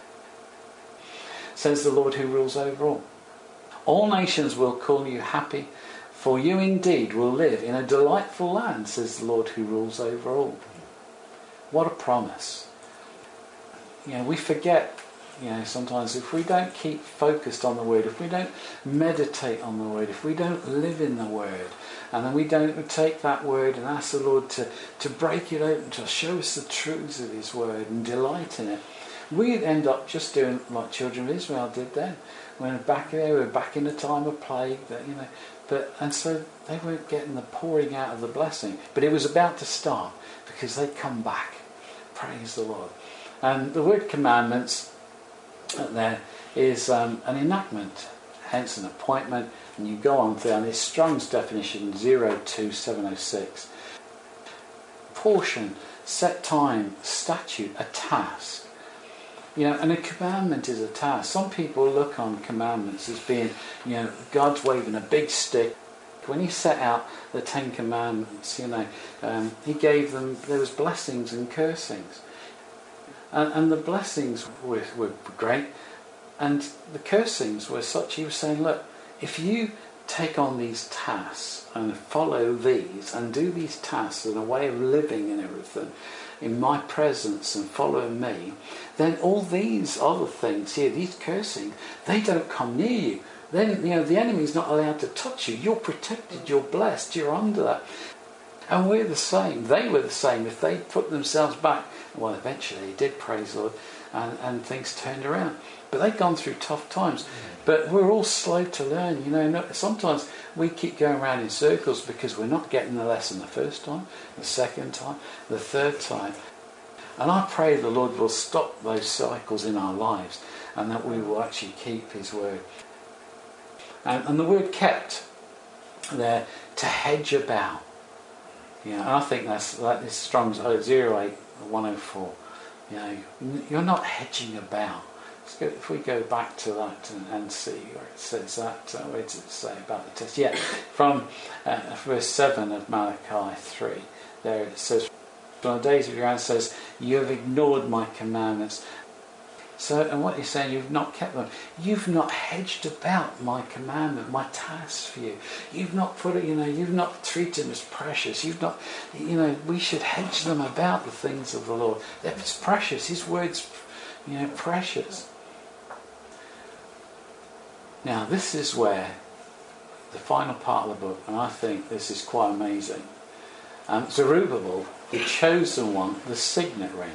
Says the Lord who rules over all. All nations will call you happy, for you indeed will live in a delightful land, says the Lord who rules over all. What a promise. You know, we forget, you know, sometimes if we don't keep focused on the Word, if we don't meditate on the Word, if we don't live in the Word, and then we don't take that Word and ask the Lord to, to break it open, to show us the truths of His Word and delight in it, we end up just doing like children of Israel did then. When back there, we were back in a time of plague, that you know, but and so they weren't getting the pouring out of the blessing. But it was about to start because they'd come back. Praise the Lord. And the word commandments there is um, an enactment, hence an appointment, and you go on through, and it's Strong's definition zero two seven oh six. Portion, set time, statute, a task. You know, and a commandment is a task. Some people look on commandments as being, you know, God's waving a big stick. When he set out the Ten Commandments, you know, um, he gave them, there was blessings and cursings. And, and the blessings were, were great, and the cursings were such, he was saying, look, if you take on these tasks and follow these and do these tasks and a way of living and everything in my presence and follow me, then all these other things here, these cursings, they don't come near you. Then, you know, the enemy's not allowed to touch you. You're protected, you're blessed, you're under that. And we're the same. They were the same. If they put themselves back, well, eventually they did, praise the Lord, and, and things turned around. But they'd gone through tough times. But we're all slow to learn. You know, sometimes we keep going around in circles because we're not getting the lesson the first time, the second time, the third time. And I pray the Lord will stop those cycles in our lives and that we will actually keep His word. And, and the word kept there, to hedge about. You know, and I think that's like this Strong's zero eight one oh four. You know, you're not hedging about. Let's go, if we go back to that and, and see where it says that, uh, where does it say about the test? Yeah, from uh, verse seven of Malachi three, there it says, "From the days of your ancestors, you have ignored my commandments." So, and what he's saying, you've not kept them. You've not hedged about my commandment, my task for you. You've not put it, you know, you've not treated them as precious. You've not, you know, we should hedge them about the things of the Lord. It's precious. His word's, you know, precious. Now, this is where the final part of the book, and I think this is quite amazing. Um, Zerubbabel, the chosen one, the signet ring.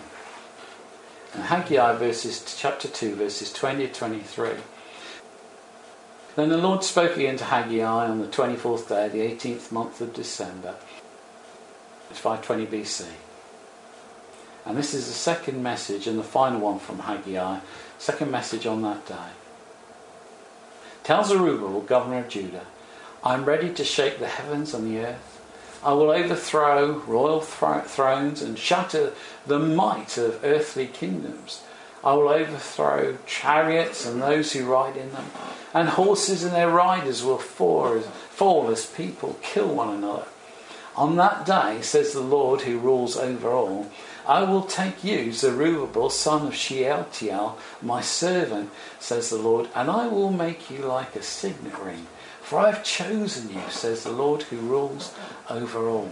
And Haggai verses chapter two, verses twenty to twenty-three. Then the Lord spoke again to Haggai on the twenty-fourth day of the eighteenth month of December. It's five twenty B C. And this is the second message and the final one from Haggai. Second message on that day. Tell Zerubbabel, governor of Judah, I am ready to shake the heavens and the earth. I will overthrow royal thro- thrones and shatter the might of earthly kingdoms. I will overthrow chariots and those who ride in them, and horses and their riders will fall as, fall as people kill one another. On that day, says the Lord who rules over all, I will take you, Zerubbabel, son of Shealtiel, my servant, says the Lord, and I will make you like a signet ring. For I have chosen you, says the Lord who rules over all.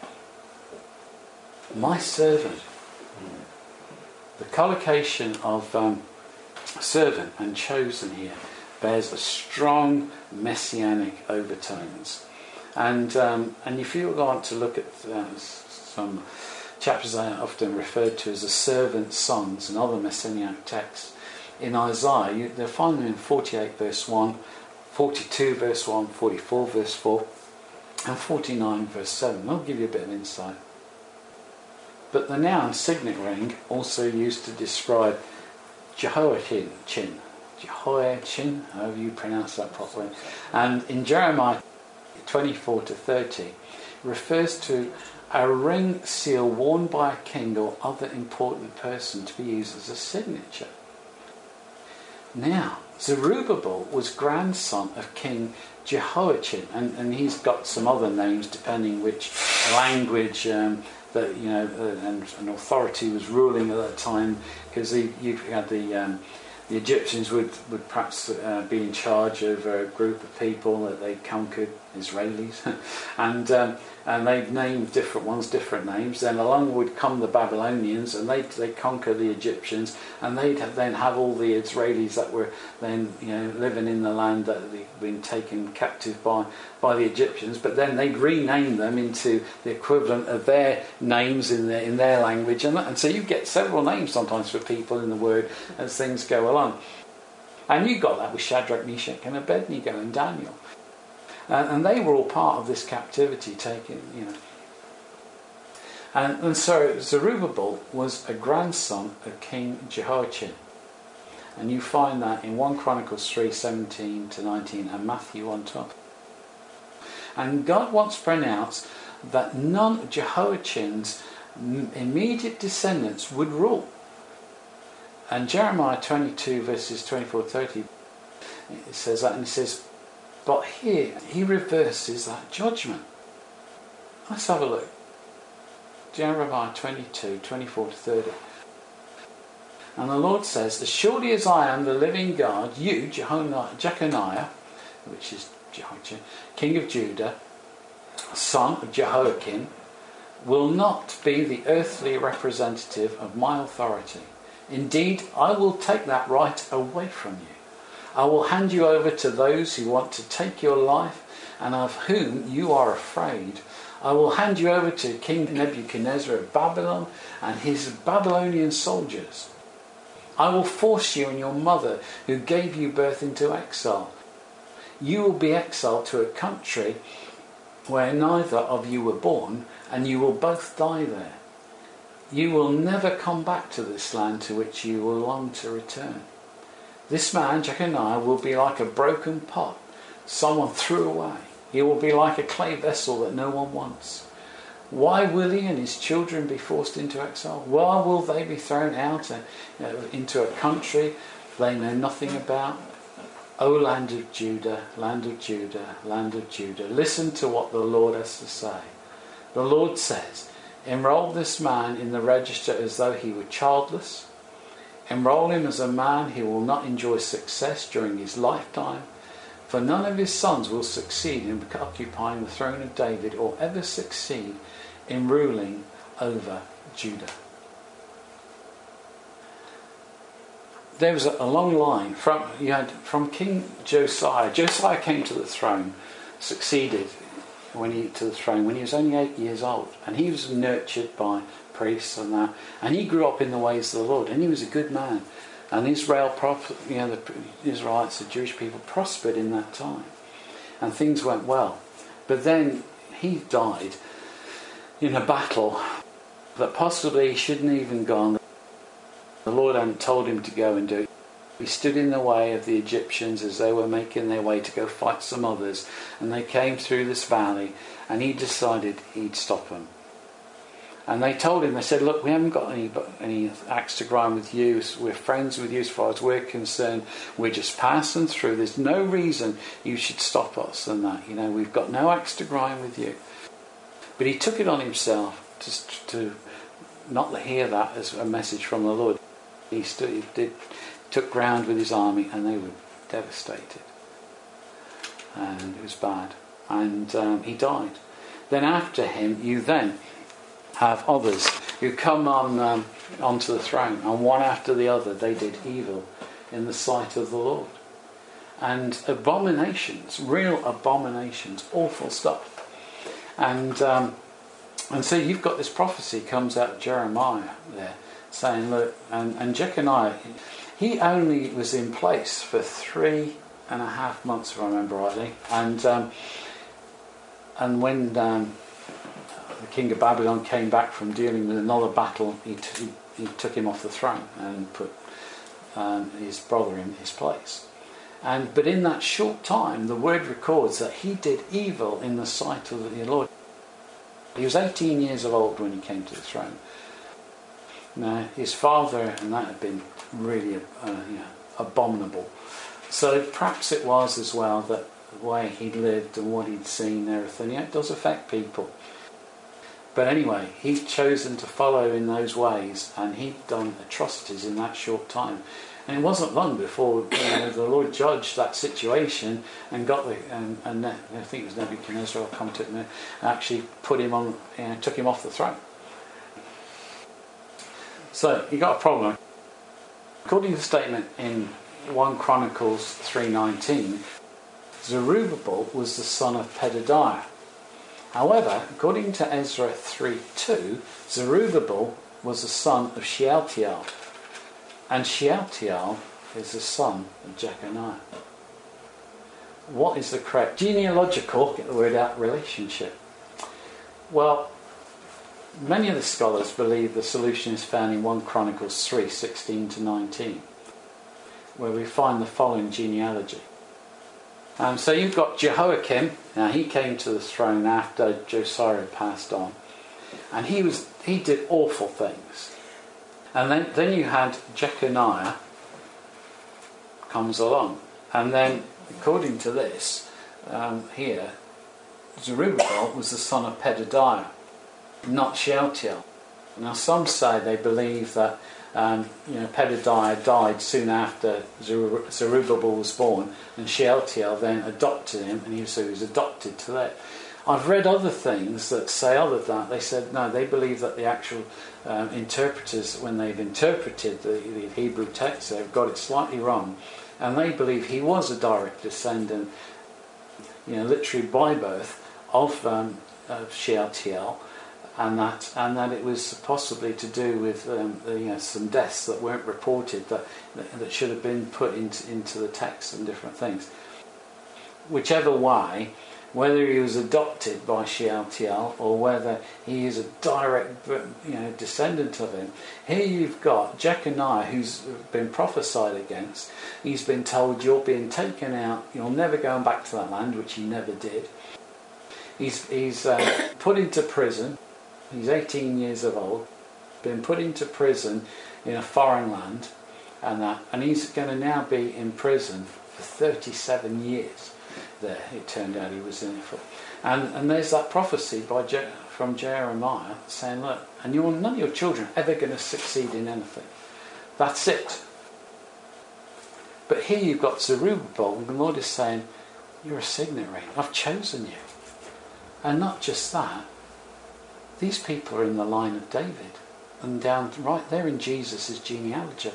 My servant. The collocation of um, servant and chosen here bears a strong messianic overtones. And um, and if you want to look at uh, some chapters I often referred to as the servant's sons and other messianic texts in Isaiah, you, they'll find them in forty-eight verse one, forty-two verse one, forty-four verse four, and forty-nine verse seven. I'll give you a bit of insight. But the noun signet ring also used to describe Jehoiachin, Chin, Jehoiachin, however you pronounce that properly. And in Jeremiah twenty-four to thirty, refers to a ring seal worn by a king or other important person to be used as a signature. Now, Zerubbabel was grandson of King Jehoiachin, and, and he's got some other names depending which language um, that you know uh, and an authority was ruling at that time, because you had the um, the Egyptians would would perhaps uh, be in charge of a group of people that they conquered, Israelis, and um, and they'd named different ones different names. Then along would come the Babylonians, and they they conquer the Egyptians, and they'd have, then have all the Israelis that were then you know living in the land that they'd been taken captive by by the Egyptians. But then they'd rename them into the equivalent of their names in their in their language, and and so you get several names sometimes for people in the Word as things go along. And you got that with Shadrach, Meshach, and Abednego and Daniel. And, and they were all part of this captivity taken, you know. And, and so Zerubbabel was a grandson of King Jehoiachin. And you find that in First Chronicles three seventeen to nineteen and Matthew one twelve. And God wants to pronounce that none of Jehoiachin's immediate descendants would rule. And Jeremiah twenty-two verses twenty-four to thirty, it says that, and it says, but here he reverses that judgment. Let's have a look. Jeremiah twenty-two, twenty-four to thirty. And the Lord says, as surely as I am the living God, you, Jeconiah, which is Jehoiachin, king of Judah, son of Jehoiakim, will not be the earthly representative of my authority. Indeed, I will take that right away from you. I will hand you over to those who want to take your life and of whom you are afraid. I will hand you over to King Nebuchadnezzar of Babylon and his Babylonian soldiers. I will force you and your mother who gave you birth into exile. You will be exiled to a country where neither of you were born, and you will both die there. You will never come back to this land to which you will long to return. This man, Jeconiah, will be like a broken pot someone threw away. He will be like a clay vessel that no one wants. Why will he and his children be forced into exile? Why will they be thrown out uh, into a country they know nothing about? O land of Judah, land of Judah, land of Judah, listen to what the Lord has to say. The Lord says, enroll this man in the register as though he were childless. Enroll him as a man who will not enjoy success during his lifetime, for none of his sons will succeed in occupying the throne of David or ever succeed in ruling over Judah. There was a long line from you had from King Josiah. Josiah came to the throne, succeeded when he to the throne when he was only eight years old, and he was nurtured by priests and that, and he grew up in the ways of the Lord, and he was a good man. And Israel, you know, the Israelites, the Jewish people, prospered in that time, and things went well. But then he died in a battle that possibly he shouldn't even gone. The Lord hadn't told him to go and do it. He stood in the way of the Egyptians as they were making their way to go fight some others, and they came through this valley, and he decided he'd stop them. And they told him, they said, look, we haven't got any any axe to grind with you. We're friends with you as far as we're concerned. We're just passing through. There's no reason you should stop us and that. You know, we've got no axe to grind with you. But he took it on himself to, to not hear that as a message from the Lord. He, stood, he did, took ground with his army, and they were devastated. And it was bad. And um, he died. Then after him, you then have others who come on um, onto the throne, and one after the other they did evil in the sight of the Lord, and abominations, real abominations, awful stuff. And um, and so you've got this prophecy comes out of Jeremiah there, saying, look, and, and Jeconiah, he only was in place for three and a half months, if I remember rightly, and um, and when um, the king of Babylon came back from dealing with another battle, he, t- he took him off the throne and put um, his brother in his place. And but in that short time, the word records that he did evil in the sight of the Lord. He was eighteen years old when he came to the throne. Now, his father and that had been really uh, you know, abominable. So perhaps it was as well that the way he'd lived and what he'd seen and everything, yeah, it does affect people. But anyway, he'd chosen to follow in those ways, and he'd done atrocities in that short time. And it wasn't long before you know, the Lord judged that situation and got the and, and I think it was Nebuchadnezzar, I'll come to it in a minute, actually put him on, you know, took him off the throne. So you got a problem. According to the statement in First Chronicles three nineteen, Zerubbabel was the son of Pedadiah. However, according to Ezra three two, Zerubbabel was the son of Shealtiel, and Shealtiel is the son of Jeconiah. What is the correct genealogical, get the word out, relationship? Well, many of the scholars believe the solution is found in First Chronicles three sixteen to nineteen, where we find the following genealogy. Um, so you've got Jehoiakim. Now he came to the throne after Josiah passed on, and he was he did awful things. And then, then you had Jeconiah comes along, and then according to this um, here, Zerubbabel was the son of Pedadiah, not Shealtiel. Now some say they believe that um, you know Pedadiah died soon after Zerubbabel was born, and Shealtiel then adopted him, and he was, so he was adopted to that. I've read other things that say other than that. They said no, they believe that the actual um, interpreters, when they've interpreted the, the Hebrew text, they've got it slightly wrong, and they believe he was a direct descendant, you know, literally by birth of, um, of Shealtiel. And that, and that it was possibly to do with um, the, you know, some deaths that weren't reported that that should have been put into into the text and different things. Whichever way, whether he was adopted by Shealtiel or whether he is a direct, you know, descendant of him, here you've got Jeconiah, who's been prophesied against. He's been told you're being taken out, you're never going back to that land, which he never did. He's he's uh, put into prison. He's eighteen years of old, been put into prison in a foreign land, and that, and he's going to now be in prison for thirty-seven years. There, it turned out he was in it for, and and there's that prophecy by Je- from Jeremiah saying, look, and you're, none of your children are ever going to succeed in anything. That's it. But here you've got Zerubbabel, and the Lord is saying, you're a signet ring. I've chosen you, and not just that. These people are in the line of David, and down right there in Jesus' genealogy.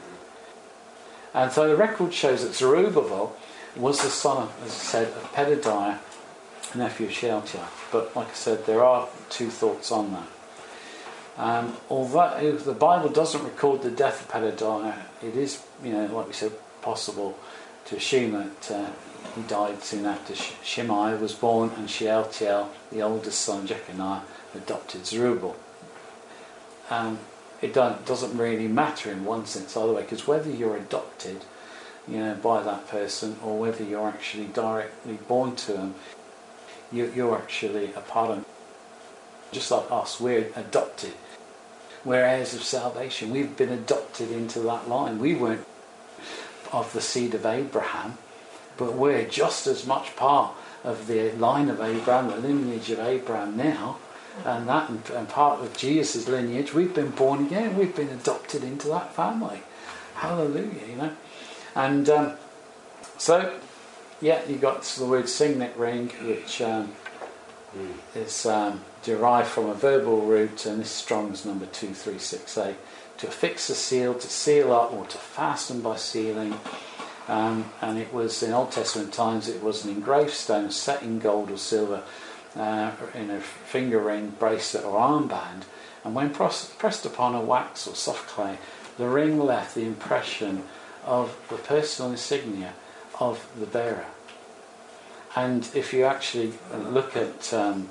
And so the record shows that Zerubbabel was the son of, as I said, of Pedadiah, nephew of Shealtiel. But like I said, there are two thoughts on that. Um, although the Bible doesn't record the death of Pedadiah, it is, you know, like we said, possible to assume that uh, he died soon after Shimei was born, and Shealtiel, the oldest son of Jeconiah, adopted Zerubbabel. Um, it don't, doesn't really matter in one sense either way, because whether you're adopted, you know, by that person, or whether you're actually directly born to them, you, you're actually a part of them. Just like us, we're adopted. We're heirs of salvation. We've been adopted into that line. We weren't of the seed of Abraham, but we're just as much part of the line of Abraham, the lineage of Abraham now, and that and part of Jesus' lineage. We've been born again. We've been adopted into that family. Hallelujah, you know. And um, so, yeah, you got the word signet ring, which um, mm. is um, derived from a verbal root, and this is Strong's number two three six eight. To affix a seal, to seal up, or to fasten by sealing. Um, and it was, in Old Testament times, it was an engraved stone set in gold or silver uh, in a finger ring, bracelet or armband. And when pros- pressed upon a wax or soft clay, the ring left the impression of the personal insignia of the bearer. And if you actually look at um,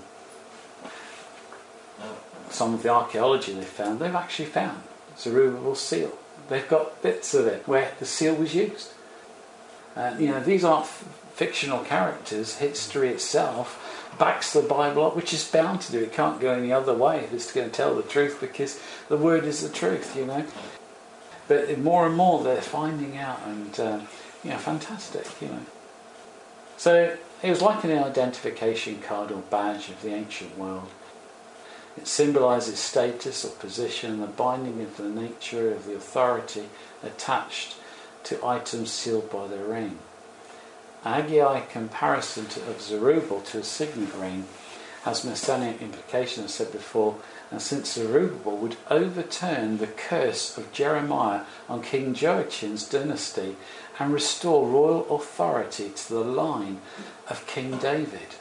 some of the archaeology they've found, they've actually found Zerubbabel's seal. They've got bits of it where the seal was used. Uh, you know, these aren't f- fictional characters. History itself backs the Bible up, which is bound to do. It can't go any other way if it's going to tell the truth, because the word is the truth, you know. But more and more they're finding out, and uh, you know, fantastic, you know. So it was like an identification card or badge of the ancient world. It symbolises status or position, and the binding of the nature of the authority attached to items sealed by the ring. Haggai comparison to, of Zerubbabel to a signet ring has messianic implications, as I said before, and since Zerubbabel would overturn the curse of Jeremiah on King Joachim's dynasty and restore royal authority to the line of King David.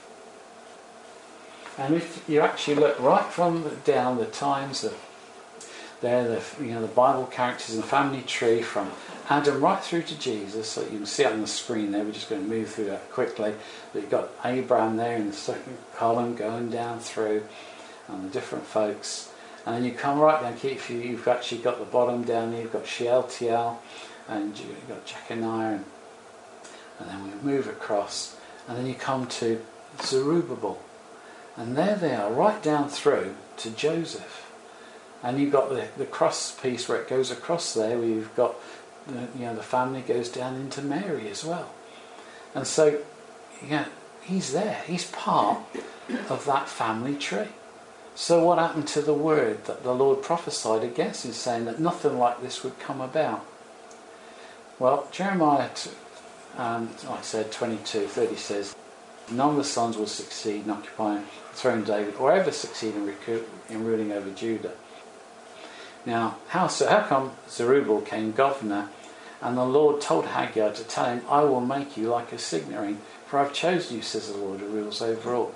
And if you actually look right from down the times of there, the you know the Bible characters and family tree from Adam right through to Jesus, so you can see it on the screen there. We're just going to move through that quickly. But you've got Abraham there in the second column going down through, and the different folks. And then you come right down, if you, you've actually got the bottom down there, you've got Shealtiel, and you've got Jeconiah, and, and then we move across, and then you come to Zerubbabel. And there they are, right down through to Joseph. And you've got the, the cross piece where it goes across there, where you've got the, you know, the family goes down into Mary as well. And so, yeah, he's there. He's part of that family tree. So what happened to the word that the Lord prophesied against in saying that nothing like this would come about? Well, Jeremiah, um, like I said, twenty-two thirty says, none of the sons will succeed in occupying the throne of David, or ever succeed in, recu- in ruling over Judah. Now, how so? How come Zerubbabel came governor, and the Lord told Haggai to tell him, I will make you like a signet ring, for I've chosen you, says the Lord, who rules over all.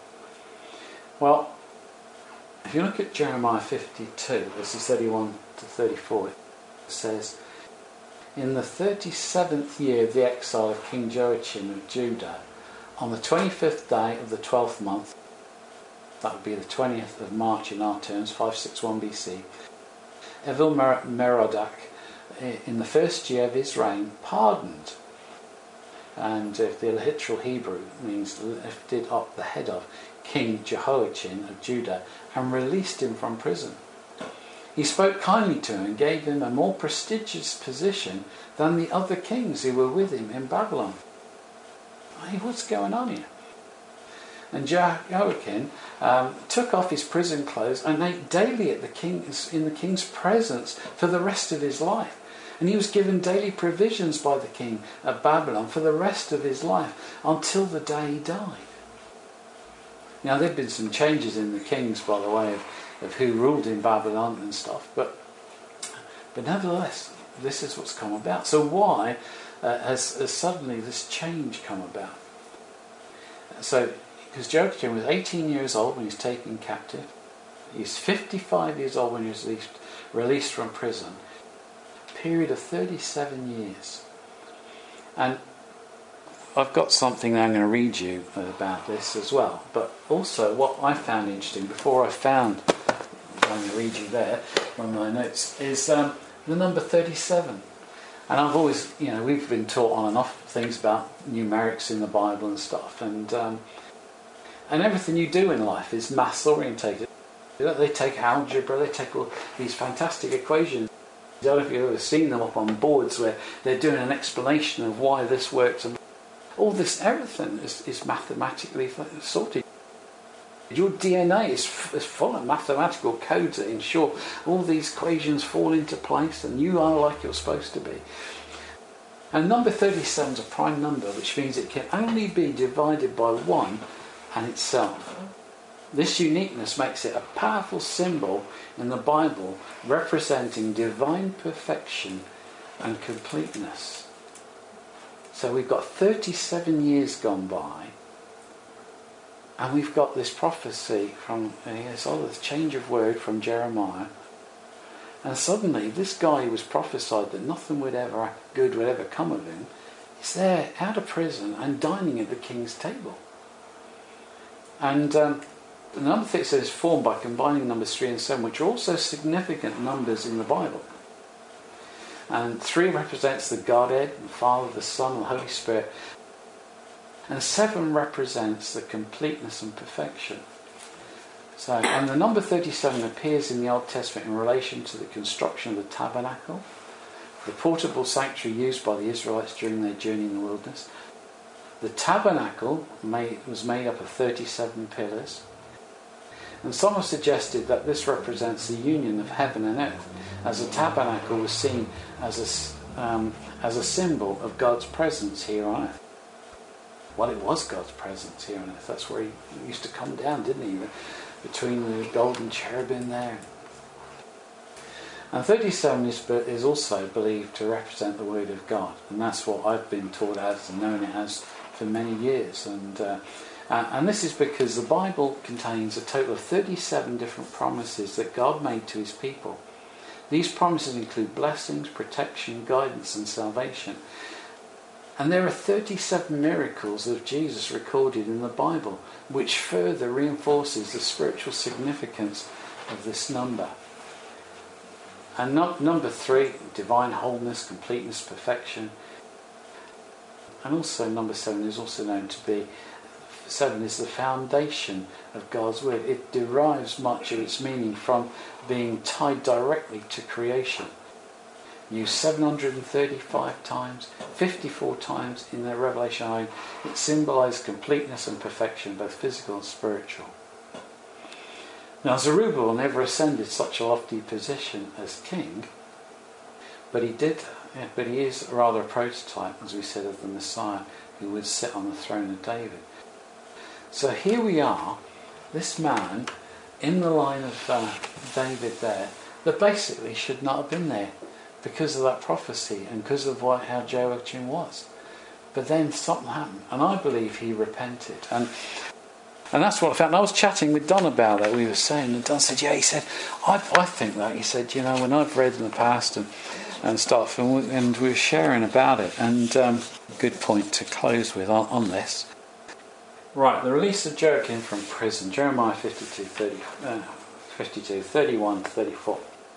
Well, if you look at Jeremiah fifty-two, verses thirty-one to thirty-four, it says, in the thirty-seventh year of the exile of King Joachim of Judah, on the twenty-fifth day of the twelfth month, that would be the twentieth of March in our terms, five sixty-one B C, Evil-Merodach, in the first year of his reign, pardoned. And if the literal Hebrew means lifted up the head of King Jehoiachin of Judah and released him from prison. He spoke kindly to him and gave him a more prestigious position than the other kings who were with him in Babylon. Hey, what's going on here? And Jehoiachin um, took off his prison clothes and ate daily at the king's, in the king's presence for the rest of his life. And he was given daily provisions by the king of Babylon for the rest of his life until the day he died. Now, there have been some changes in the kings, by the way, of, of who ruled in Babylon and stuff, but but nevertheless, this is what's come about. So why uh, has, has suddenly this change come about? So, because Joachim was eighteen years old when he was taken captive. He's fifty-five years old when he was released, released from prison. A period of thirty-seven years. And I've got something that I'm going to read you about this as well. But also what I found interesting, before I found, I'm going to read you there, one of my notes, is um, the number thirty-seven. And I've always, you know, we've been taught on and off things about numerics in the Bible and stuff. And um, and everything you do in life is maths orientated. You know, they take algebra, they take all these fantastic equations. I don't know if you've ever seen them up on boards where they're doing an explanation of why this works. And all this, everything is, is mathematically sorted. Your D N A is, f- is full of mathematical codes that ensure all these equations fall into place and you are like you're supposed to be. And number thirty-seven is a prime number, which means it can only be divided by one and itself. This uniqueness makes it a powerful symbol in the Bible representing divine perfection and completeness. So we've got thirty-seven years gone by, and we've got this prophecy from, this other change of word from Jeremiah, and suddenly this guy who was prophesied that nothing would ever good would ever come of him is there out of prison and dining at the king's table. And um, the number six is formed by combining numbers three and seven, which are also significant numbers in the Bible. And three represents the Godhead, the Father, the Son, and the Holy Spirit. And seven represents the completeness and perfection. So, and the number thirty-seven appears in the Old Testament in relation to the construction of the tabernacle, the portable sanctuary used by the Israelites during their journey in the wilderness. The tabernacle made, was made up of thirty-seven pillars. And some have suggested that this represents the union of heaven and earth, as the tabernacle was seen as a, um, as a symbol of God's presence here on earth. Well, it was God's presence here on earth. That's where he used to come down, didn't he? Between the golden cherubim there. And thirty-seven is, is also believed to represent the Word of God. And that's what I've been taught as and known it as for many years. And uh, and this is because the Bible contains a total of thirty-seven different promises that God made to his people. These promises include blessings, protection, guidance and salvation. And there are thirty-seven miracles of Jesus recorded in the Bible, which further reinforces the spiritual significance of this number. And no, number three, divine wholeness, completeness, perfection. And also number seven is also known to be, seven is the foundation of God's Word. It derives much of its meaning from being tied directly to creation. Used seven hundred thirty-five times, fifty-four times in the Revelation. It symbolised completeness and perfection, both physical and spiritual. Now Zerubbabel never ascended such a lofty position as king, but he did. Yeah, but he is rather a prototype, as we said, of the Messiah who would sit on the throne of David. So here we are, this man in the line of uh, David there, that basically should not have been there because of that prophecy and because of what, how Jehoiakim was. But then something happened, and I believe he repented. And and that's what I found. And I was chatting with Don about that. We were saying, and Don said, yeah, he said, I, I think that. He said, you know, when I've read in the past and, and stuff, and we, and we were sharing about it. And um, good point to close with on, on this. Right, the release of Jehoiakim from prison, Jeremiah fifty-two, thirty, uh, fifty-two, thirty-one to thirty-four.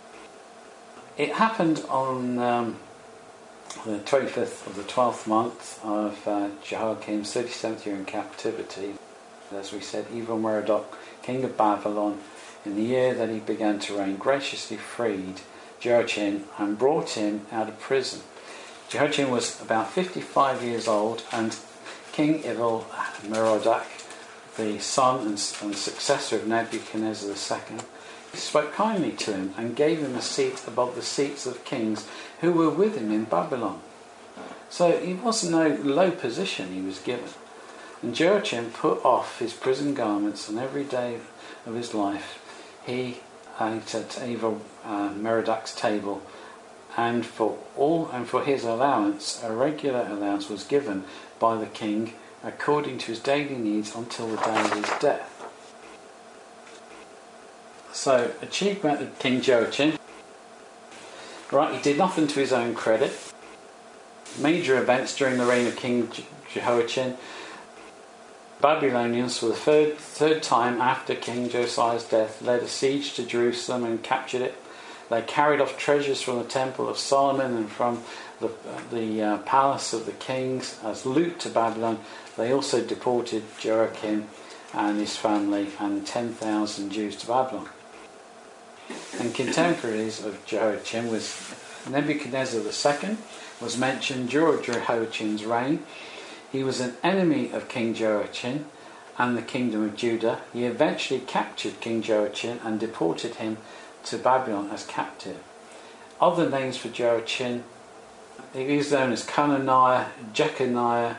It happened on um, the twenty-fifth of the twelfth month of uh, Jehoiakim's thirty-seventh year in captivity. As we said, Evil-Merodach, king of Babylon, in the year that he began to reign, graciously freed Jehoiachin and brought him out of prison. Jehoiachin was about fifty-five years old, and King Evil-Merodach, the son and, and successor of Nebuchadnezzar the Second, spoke kindly to him and gave him a seat above the seats of kings who were with him in Babylon. So it wasn't no low position he was given. And Jehoiachin put off his prison garments, and every day of his life he ate at Evil-Merodach's table, and for all and for his allowance, a regular allowance was given by the king according to his daily needs until the day of his death. So, achievement of King Joachim. Right, he did nothing to his own credit. Major events during the reign of King Jehoiachin. Babylonians, for the third, third time after King Josiah's death, led a siege to Jerusalem and captured it. They carried off treasures from the temple of Solomon and from the, the uh, palace of the kings as loot to Babylon. They also deported Joachim and his family and ten thousand Jews to Babylon. And contemporaries of Jehoiachin was Nebuchadnezzar the Second, was mentioned during Jehoiachin's reign. He was an enemy of King Joachim and the kingdom of Judah. He eventually captured King Joachim and deported him to Babylon as captive. Other names for Joachim, he is known as Conaniah, Jeconiah,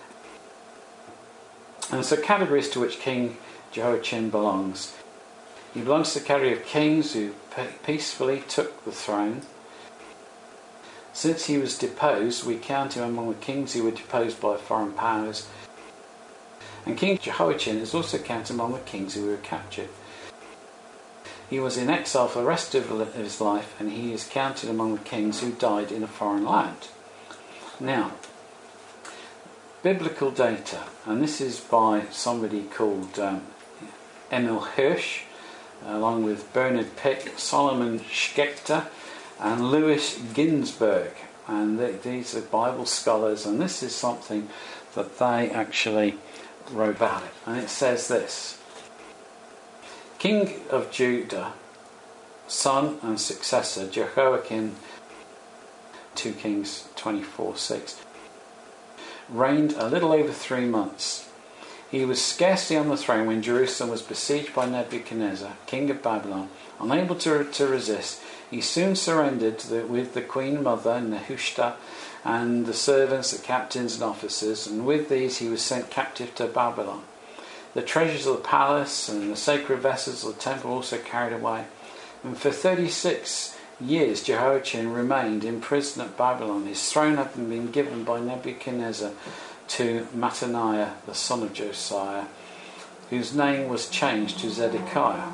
and so categories to which King Jehoiachin belongs. He belongs to the category of kings who peacefully took the throne. Since he was deposed, we count him among the kings who were deposed by foreign powers. And King Jehoiachin is also counted among the kings who were captured. He was in exile for the rest of his life, and he is counted among the kings who died in a foreign land. Now, biblical data, and this is by somebody called um, Emil Hirsch, along with Bernard Pick, Solomon Schechter, and Louis Ginsburg. And they, these are Bible scholars, and this is something that they actually wrote about it. And it says this: King of Judah, son and successor, Jehoiakim, two Kings twenty-four six, reigned a little over three months. He was scarcely on the throne when Jerusalem was besieged by Nebuchadnezzar, king of Babylon. Unable to, to resist, he soon surrendered to the, with the queen mother, Nehushta, and the servants, the captains and officers, and with these he was sent captive to Babylon. The treasures of the palace and the sacred vessels of the temple were also carried away. And for thirty-six years Jehoiachin remained in prison at Babylon. His throne had been given by Nebuchadnezzar to Mattaniah, the son of Josiah, whose name was changed to Zedekiah.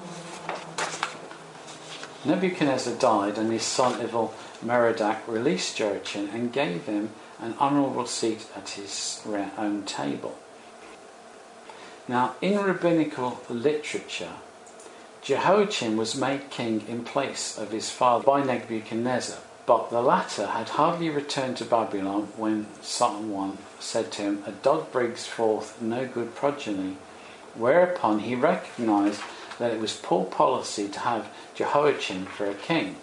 Nebuchadnezzar died, and his son Evil-Merodach released Joachim and gave him an honourable seat at his own table. Now, in rabbinical literature, Jehoiachin was made king in place of his father by Nebuchadnezzar, but the latter had hardly returned to Babylon when someone said to him, "A dog brings forth no good progeny," whereupon he recognised that it was poor policy to have Jehoiachin for a king.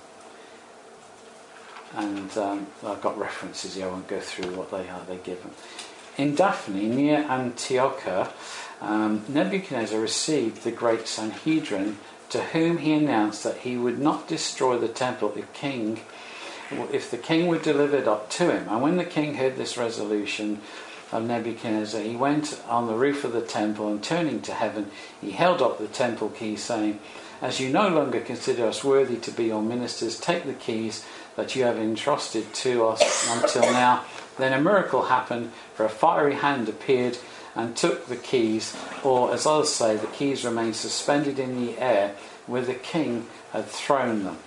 And um, I've got references here, I won't go through what they are, they're given. In Daphne, near Antiochia, um, Nebuchadnezzar received the great Sanhedrin, to whom he announced that he would not destroy the temple if king, if the king were delivered up to him. And when the king heard this resolution of Nebuchadnezzar, he went on the roof of the temple, and turning to heaven, he held up the temple keys, saying, "As you no longer consider us worthy to be your ministers, take the keys that you have entrusted to us until now." Then a miracle happened, for a fiery hand appeared and took the keys, or as others say, the keys remained suspended in the air where the king had thrown them.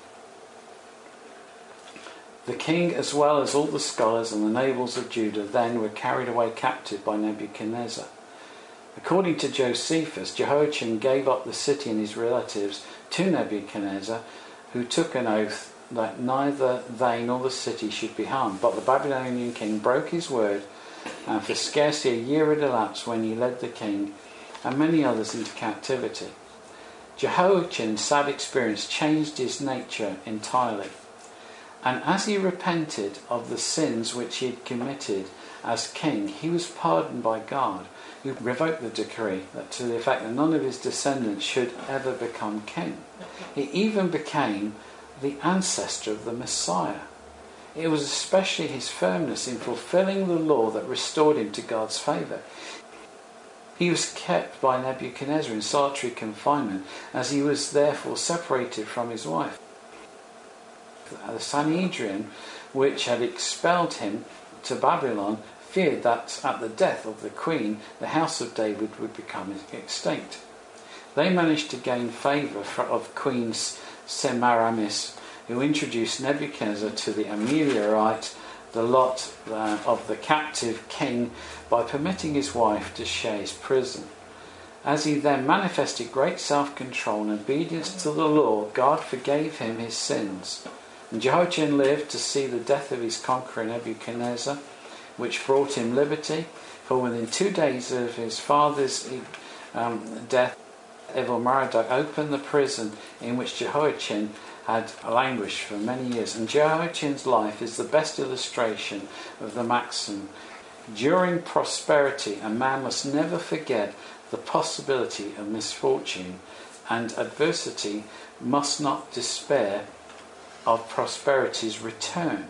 The king, as well as all the scholars and the nobles of Judah, then were carried away captive by Nebuchadnezzar. According to Josephus, Jehoiachin gave up the city and his relatives to Nebuchadnezzar, who took an oath that neither they nor the city should be harmed. But the Babylonian king broke his word, and for scarcely a year had elapsed when he led the king and many others into captivity. Jehoiachin's sad experience changed his nature entirely. And as he repented of the sins which he had committed as king, he was pardoned by God, who revoked the decree that to the effect that none of his descendants should ever become king. He even became the ancestor of the Messiah. It was especially his firmness in fulfilling the law that restored him to God's favour. He was kept by Nebuchadnezzar in solitary confinement, as he was therefore separated from his wife. The Sanhedrin, which had expelled him to Babylon, feared that at the death of the queen, the house of David would become extinct. They managed to gain favour of Queen Semiramis, who introduced Nebuchadnezzar to the Ameliorite, the lot uh, of the captive king, by permitting his wife to share his prison. As he then manifested great self-control and obedience to the law, God forgave him his sins. And Jehoiachin lived to see the death of his conqueror Nebuchadnezzar, which brought him liberty. For within two days of his father's um, death, Evil-Merodach opened the prison in which Jehoiachin had languished for many years. And Jehoiachin's life is the best illustration of the maxim: during prosperity, a man must never forget the possibility of misfortune, and adversity must not despair of prosperity's return.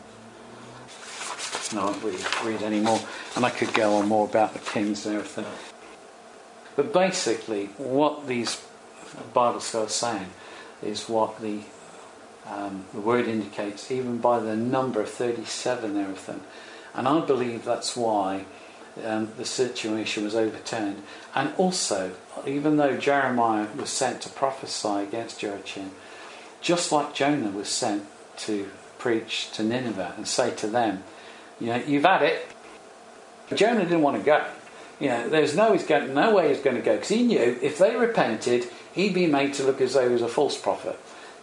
No, I won't really read any more, and I could go on more about the kings and everything. But basically, what these Bible scholars are saying is what the um, the word indicates, even by the number of thirty-seven and everything. And I believe that's why um, the situation was overturned. And also, even though Jeremiah was sent to prophesy against Jehoiachin, just like Jonah was sent to preach to Nineveh and say to them, you know, you've had it. Jonah didn't want to go. You know, there's no, he's going, no way he's going to go, because he knew if they repented, he'd be made to look as though he was a false prophet.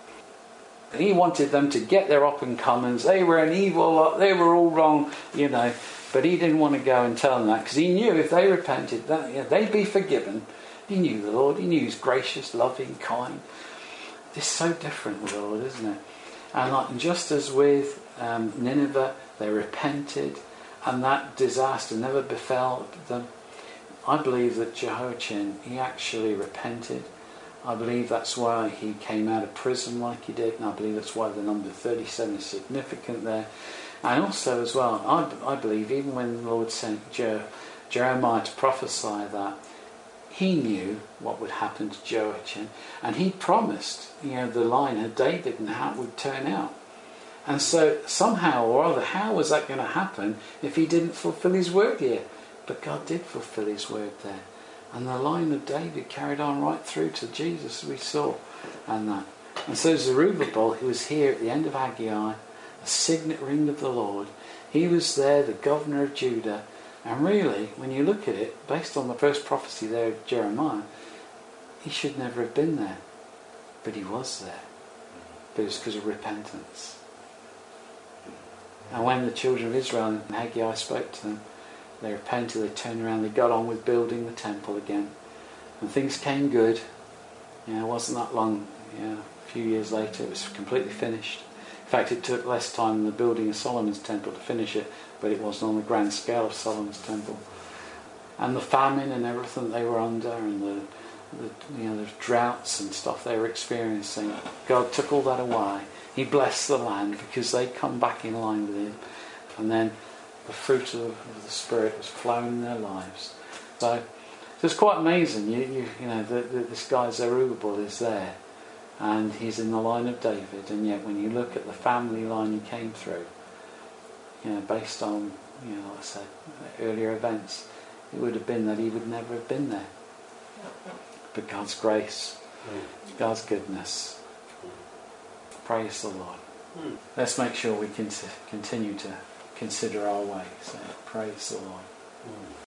He wanted them to get their up and comings. They were an evil lot. They were all wrong, you know. But he didn't want to go and tell them that, because he knew if they repented, that, you know, they'd be forgiven. He knew the Lord. He knew He's gracious, loving, kind. It's so different with the Lord, isn't it? And like, just as with um, Nineveh, they repented, and that disaster never befell them. I believe that Jehoiachin, he actually repented. I believe that's why he came out of prison like he did, and I believe that's why the number thirty-seven is significant there. And also as well, I, I believe even when the Lord sent Je- Jeremiah to prophesy that, he knew what would happen to Jehoiachin, and he promised, you know, the line of David and how it would turn out. And so somehow or other, how was that going to happen if he didn't fulfill his word here? But God did fulfill his word there. And the line of David carried on right through to Jesus, we saw. And that. And so Zerubbabel, who was here at the end of Haggai, the signet ring of the Lord, he was there, the governor of Judah. And really, when you look at it, based on the first prophecy there of Jeremiah, he should never have been there. But he was there. But it was because of repentance. And when the children of Israel and Haggai spoke to them, they repented, they turned around, they got on with building the temple again. And things came good. You know, it wasn't that long, you know, a few years later it was completely finished. In fact, it took less time than the building of Solomon's temple to finish it, but it wasn't on the grand scale of Solomon's temple. And the famine and everything they were under, and the, the you know, the droughts and stuff they were experiencing, God took all that away. He blessed the land because they come back in line with Him. And then the fruit of, of the Spirit was flowing in their lives. So, so it's quite amazing. You, you, you know, the, the, this guy Zerubbabel is there, and he's in the line of David. And yet, when you look at the family line he came through, you know, based on, you know, like I said, earlier events, it would have been that he would never have been there. But God's grace, God's goodness. Praise the Lord. Mm. Let's make sure we can continue to consider our way. So praise the Lord. Mm.